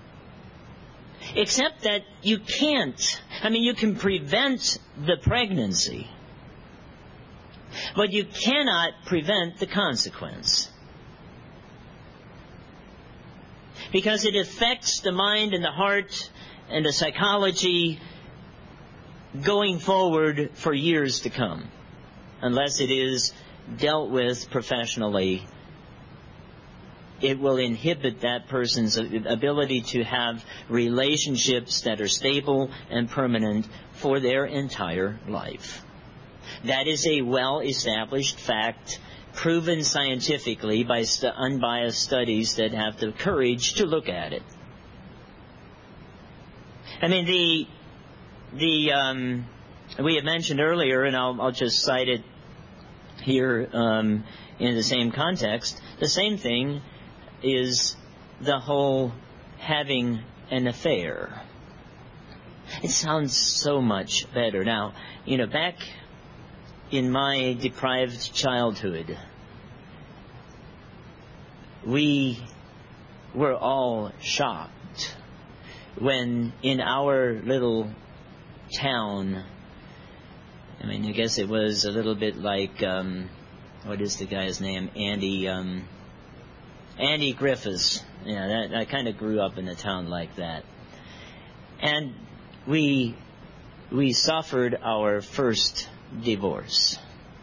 Except that you can't. I mean, you can prevent the pregnancy, but you cannot prevent the consequence. Because it affects the mind and the heart and the psychology going forward for years to come, unless it is dealt with professionally. It will inhibit that person's ability to have relationships that are stable and permanent for their entire life. That is a well-established fact, proven scientifically by st- unbiased studies that have the courage to look at it. I mean, the the um, we had mentioned earlier, and I'll, I'll just cite it here um, in the same context. The same thing is the whole having an affair. It sounds so much better. Now, you know, back in my deprived childhood, we were all shocked when in our little town, I mean, I guess it was a little bit like, um, what is the guy's name? Andy, um, Andy Griffiths. Yeah, that, I kind of grew up in a town like that. And we we suffered our first divorce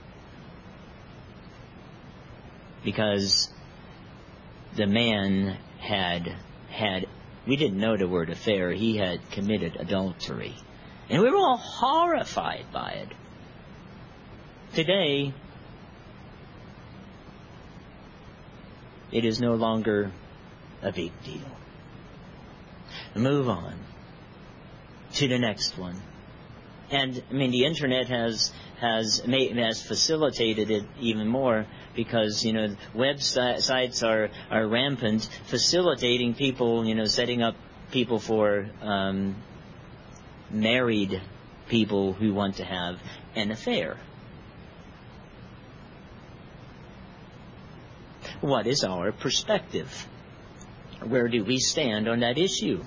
because the man had had, we didn't know the word affair, he had committed adultery. And we were all horrified by it. Today, it is no longer a big deal. Move on to the next one. And, I mean, the Internet has has made, has facilitated it even more because, you know, websites are, are rampant, facilitating people, you know, setting up people for um, married people who want to have an affair. What is our perspective? Where do we stand on that issue?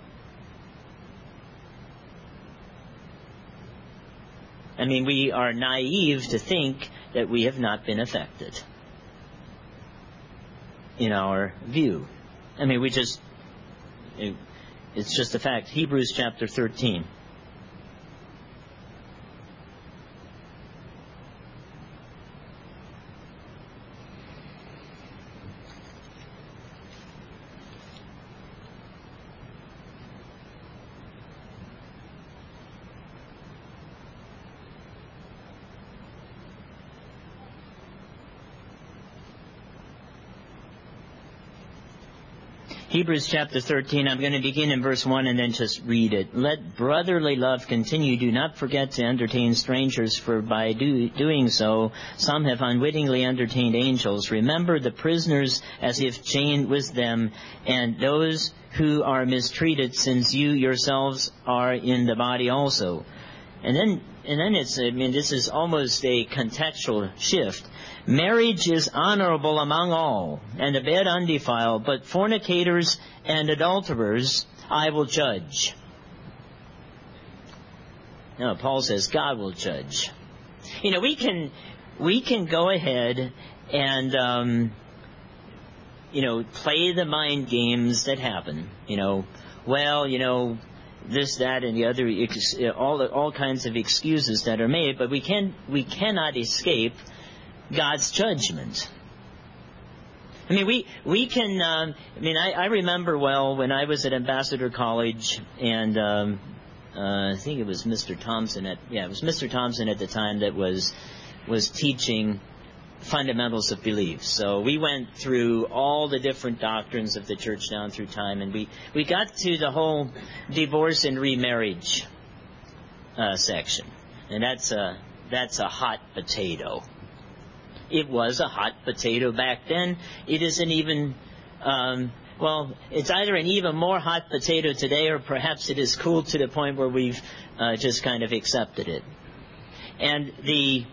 I mean, we are naive to think that we have not been affected in our view. I mean, we just, it, it's just a fact. Hebrews chapter thirteen. Hebrews chapter thirteen, I'm going to begin in verse one and then just read it. Let brotherly love continue. Do not forget to entertain strangers, for by do, doing so, some have unwittingly entertained angels. Remember the prisoners as if chained with them, and those who are mistreated, since you yourselves are in the body also. And then, and then it's, I mean, this is almost a contextual shift. Marriage is honorable among all, and the bed undefiled, but fornicators and adulterers I will judge. No, Paul says God will judge. You know, we can we can go ahead and um, you know, play the mind games that happen. You know, well, you know, this, that, and the other, all all kinds of excuses that are made, but we can we cannot escape God's judgment. I mean, we we can. Um, I mean, I, I remember well when I was at Ambassador College, and um, uh, I think it was Mister Thompson at yeah, it was Mister Thompson at the time that was was teaching fundamentals of belief. So we went through all the different doctrines of the church down through time, and we we got to the whole divorce and remarriage uh, section, and that's a that's a hot potato. It was a hot potato back then. It isn't even, um, well, it's either an even more hot potato today, or perhaps it is cooled to the point where we've uh, just kind of accepted it. And the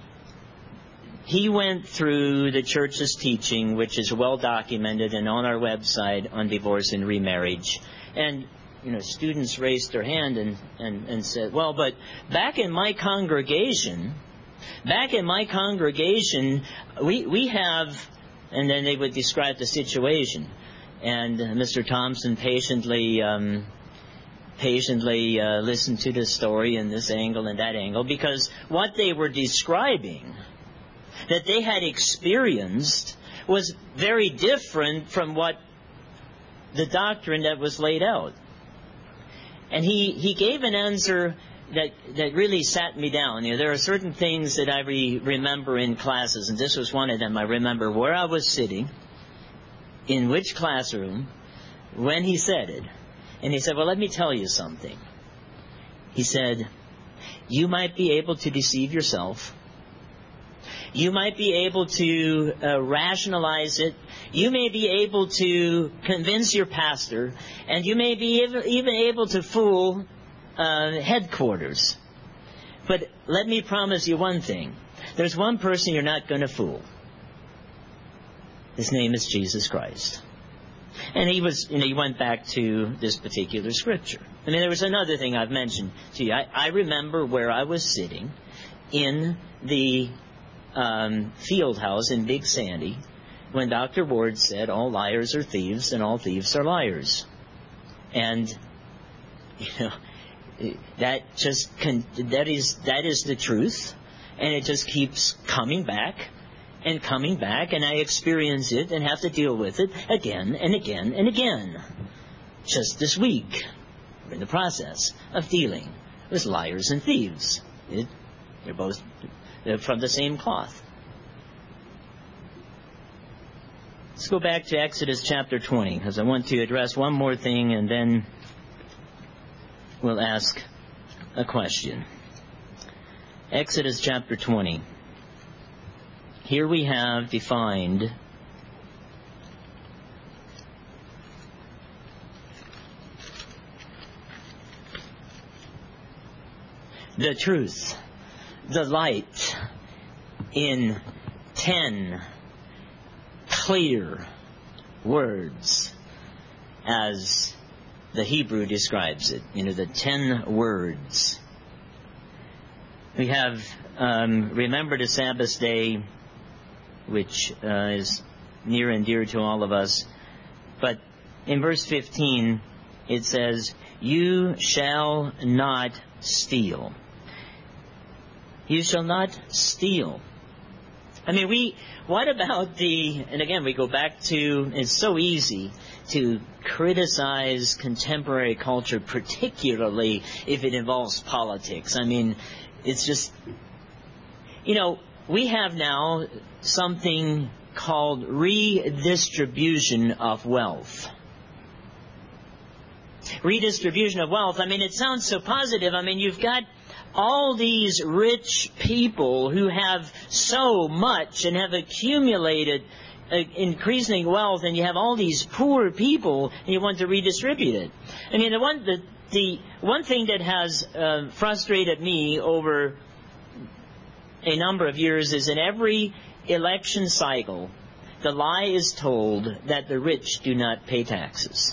he went through the church's teaching, which is well documented and on our website on divorce and remarriage. And, you know, students raised their hand and, and, and said, well, but back in my congregation... Back in my congregation, we we have, and then they would describe the situation, and Mister Thompson patiently um, patiently uh, listened to the story in this angle and that angle, because what they were describing, that they had experienced, was very different from what the doctrine that was laid out. And he, he gave an answer that that really sat me down. You know, there are certain things that I re- remember in classes, and this was one of them. I remember where I was sitting, in which classroom, when he said it. And he said, well, let me tell you something. He said, you might be able to deceive yourself. You might be able to uh, rationalize it. You may be able to convince your pastor, and you may be even able to fool Uh, headquarters. But let me promise you one thing. There's one person you're not going to fool. His name is Jesus Christ. And he was, you know, he went back to this particular scripture. I mean, there was another thing I've mentioned to you. I, I remember where I was sitting in the um, field house in Big Sandy when Doctor Ward said all liars are thieves and all thieves are liars. And, you know, that just, con- that is, that is the truth. And it just keeps coming back and coming back. And I experience it and have to deal with it again and again and again. Just this week, we're in the process of dealing with liars and thieves. It, they're both they're from the same cloth. Let's go back to Exodus chapter twenty, because I want to address one more thing, and then we'll ask a question. Exodus chapter twenty. Here we have defined the truth, the light, in ten clear words, as the Hebrew describes it. You know, the ten words. We have um, remembered a Sabbath day, which uh, is near and dear to all of us. But in verse fifteen, it says, "You shall not steal." You shall not steal. I mean, we, what about the, and again, we go back to, it's so easy to criticize contemporary culture, particularly if it involves politics. I mean, it's just, you know, we have now something called redistribution of wealth. Redistribution of wealth, I mean, it sounds so positive. I mean, you've got all these rich people who have so much and have accumulated uh, increasing wealth, and you have all these poor people, and you want to redistribute it. I mean, the one the, the one thing that has uh, frustrated me over a number of years is in every election cycle, the lie is told that the rich do not pay taxes.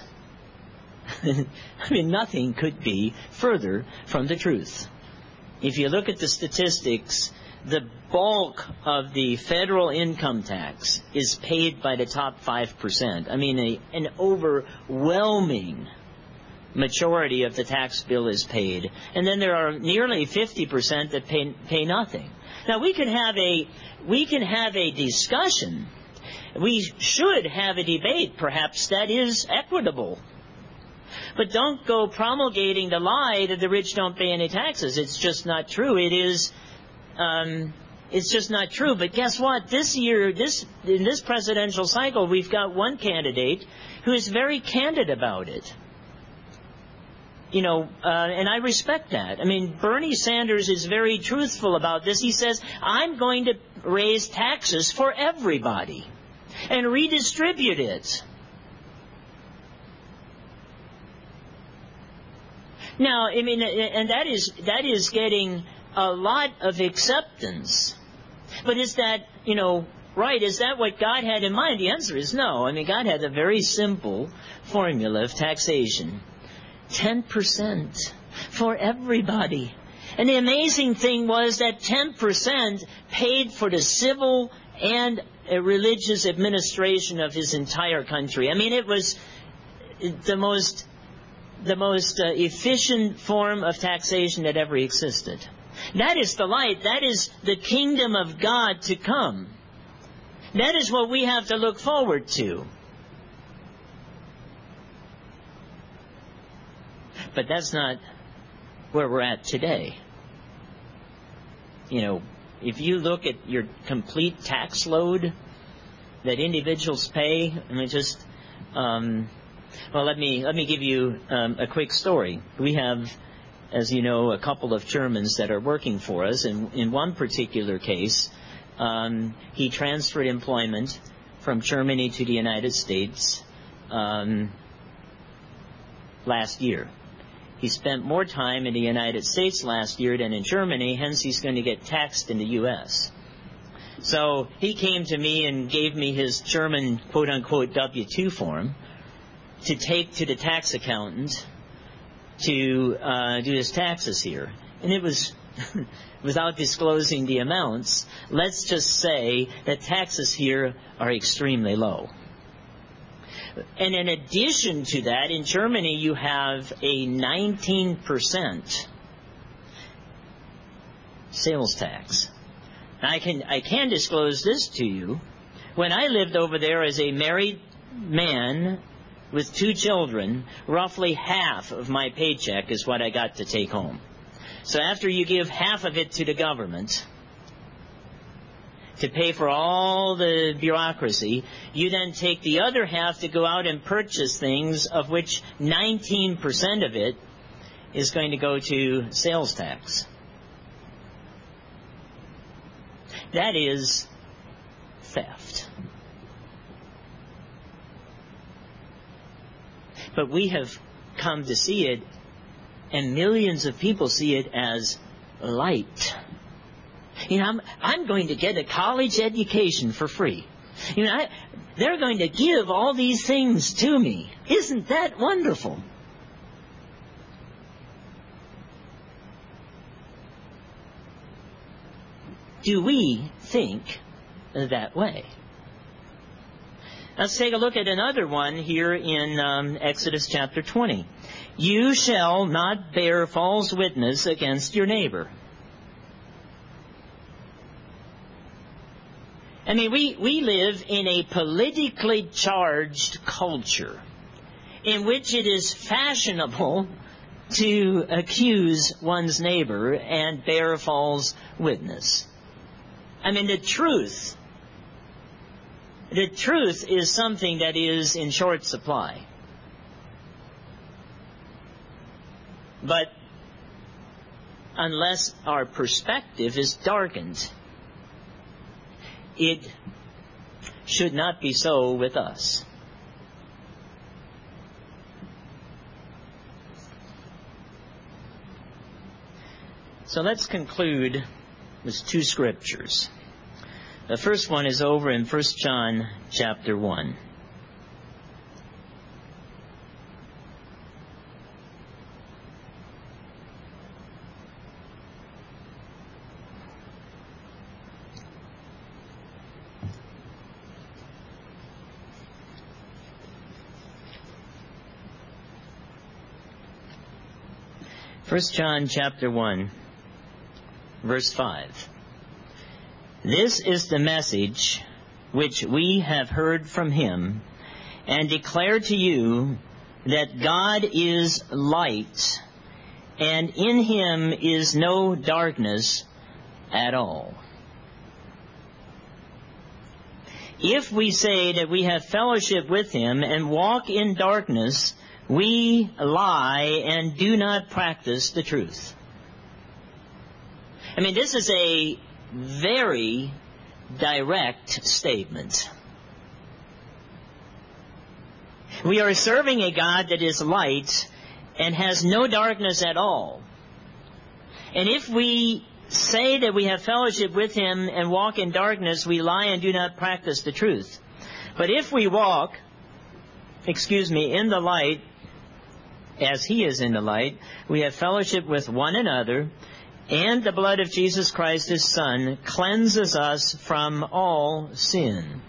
I mean, nothing could be further from the truth. If you look at the statistics, the bulk of the federal income tax is paid by the top five percent. I mean, a, an overwhelming majority of the tax bill is paid. And then there are nearly fifty percent that pay, pay nothing. Now, we can have a, we can have a discussion. We should have a debate, perhaps, that is equitable. But don't go promulgating the lie that the rich don't pay any taxes. It's just not true. It is, um, it's just not true. But guess what? This year, this in this presidential cycle, we've got one candidate who is very candid about it. You know, uh, and I respect that. I mean, Bernie Sanders is very truthful about this. He says, I'm going to raise taxes for everybody and redistribute it. Now, I mean, and that is that is getting a lot of acceptance. But is that, you know, right? Is that what God had in mind? The answer is no. I mean, God had a very simple formula of taxation. ten percent for everybody. And the amazing thing was that ten percent paid for the civil and religious administration of his entire country. I mean, it was the most... the most uh, efficient form of taxation that ever existed. That is the light. That is the kingdom of God to come. That is what we have to look forward to. But that's not where we're at today. You know, if you look at your complete tax load that individuals pay, I mean, just... Um, Well, let me let me give you um, a quick story. We have, as you know, a couple of Germans that are working for us. And in one particular case, um, he transferred employment from Germany to the United States um, last year. He spent more time in the United States last year than in Germany, hence he's going to get taxed in the U S So he came to me and gave me his German quote-unquote W two form to take to the tax accountant to uh, do his taxes here. And it was without disclosing the amounts, let's just say that taxes here are extremely low. And in addition to that, in Germany you have a nineteen percent sales tax. Now I can, I can disclose this to you. When I lived over there as a married man with two children, roughly half of my paycheck is what I got to take home. So after you give half of it to the government to pay for all the bureaucracy, you then take the other half to go out and purchase things, of which nineteen percent of it is going to go to sales tax. That is theft. But we have come to see it, and millions of people see it as light. You know, I'm, I'm going to get a college education for free. You know, I, they're going to give all these things to me. Isn't that wonderful? Do we think that way? Let's take a look at another one here in um, Exodus chapter twenty. You shall not bear false witness against your neighbor. I mean, we, we live in a politically charged culture in which it is fashionable to accuse one's neighbor and bear false witness. I mean, the truth, the truth is something that is in short supply. But unless our perspective is darkened, it should not be so with us. So let's conclude with two scriptures. The first one is over in First John chapter one. First John chapter one, verse five. This is the message which we have heard from him and declare to you, that God is light, and in him is no darkness at all. If we say that we have fellowship with him and walk in darkness, we lie and do not practice the truth. I mean, this is a very direct statement. We are serving a God that is light and has no darkness at all. And if we say that we have fellowship with him and walk in darkness, we lie and do not practice the truth. But if we walk, excuse me, in the light, as he is in the light, we have fellowship with one another, and the blood of Jesus Christ, his Son, cleanses us from all sin.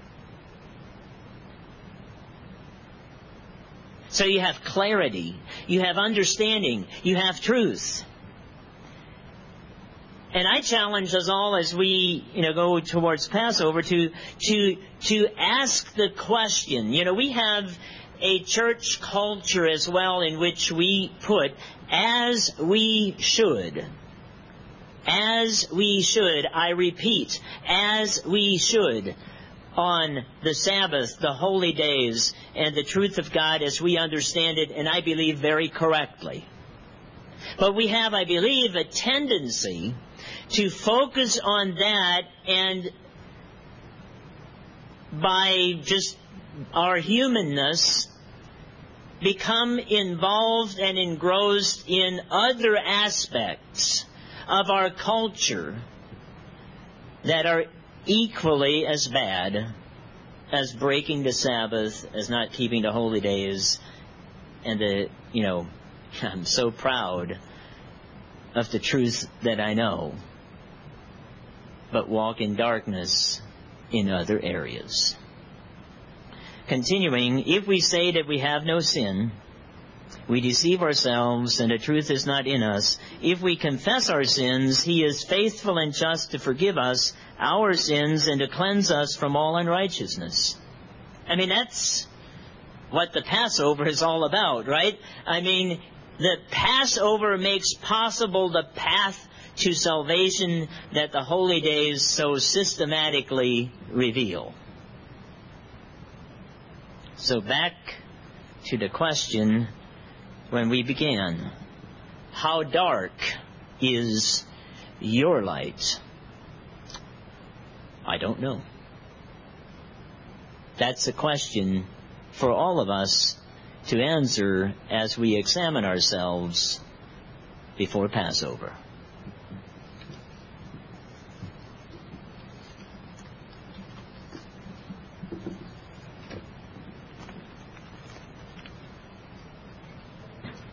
So you have clarity, you have understanding, you have truth. And I challenge us all as we, you know, go towards Passover to to to ask the question. You know, we have a church culture as well in which we put, as we should. As we should, I repeat, as we should, on the Sabbath, the holy days, and the truth of God as we understand it, and I believe very correctly. But we have, I believe, a tendency to focus on that, and by just our humanness, become involved and engrossed in other aspects of our culture that are equally as bad as breaking the Sabbath, as not keeping the holy days, and the, you know, I'm so proud of the truth that I know, but walk in darkness in other areas. Continuing, if we say that we have no sin, we deceive ourselves and the truth is not in us. If we confess our sins, He is faithful and just to forgive us our sins and to cleanse us from all unrighteousness. I mean, that's what the Passover is all about, right? I mean, the Passover makes possible the path to salvation that the holy days so systematically reveal. So back to the question when we began. How dark is your light? I don't know. That's a question for all of us to answer as we examine ourselves before Passover.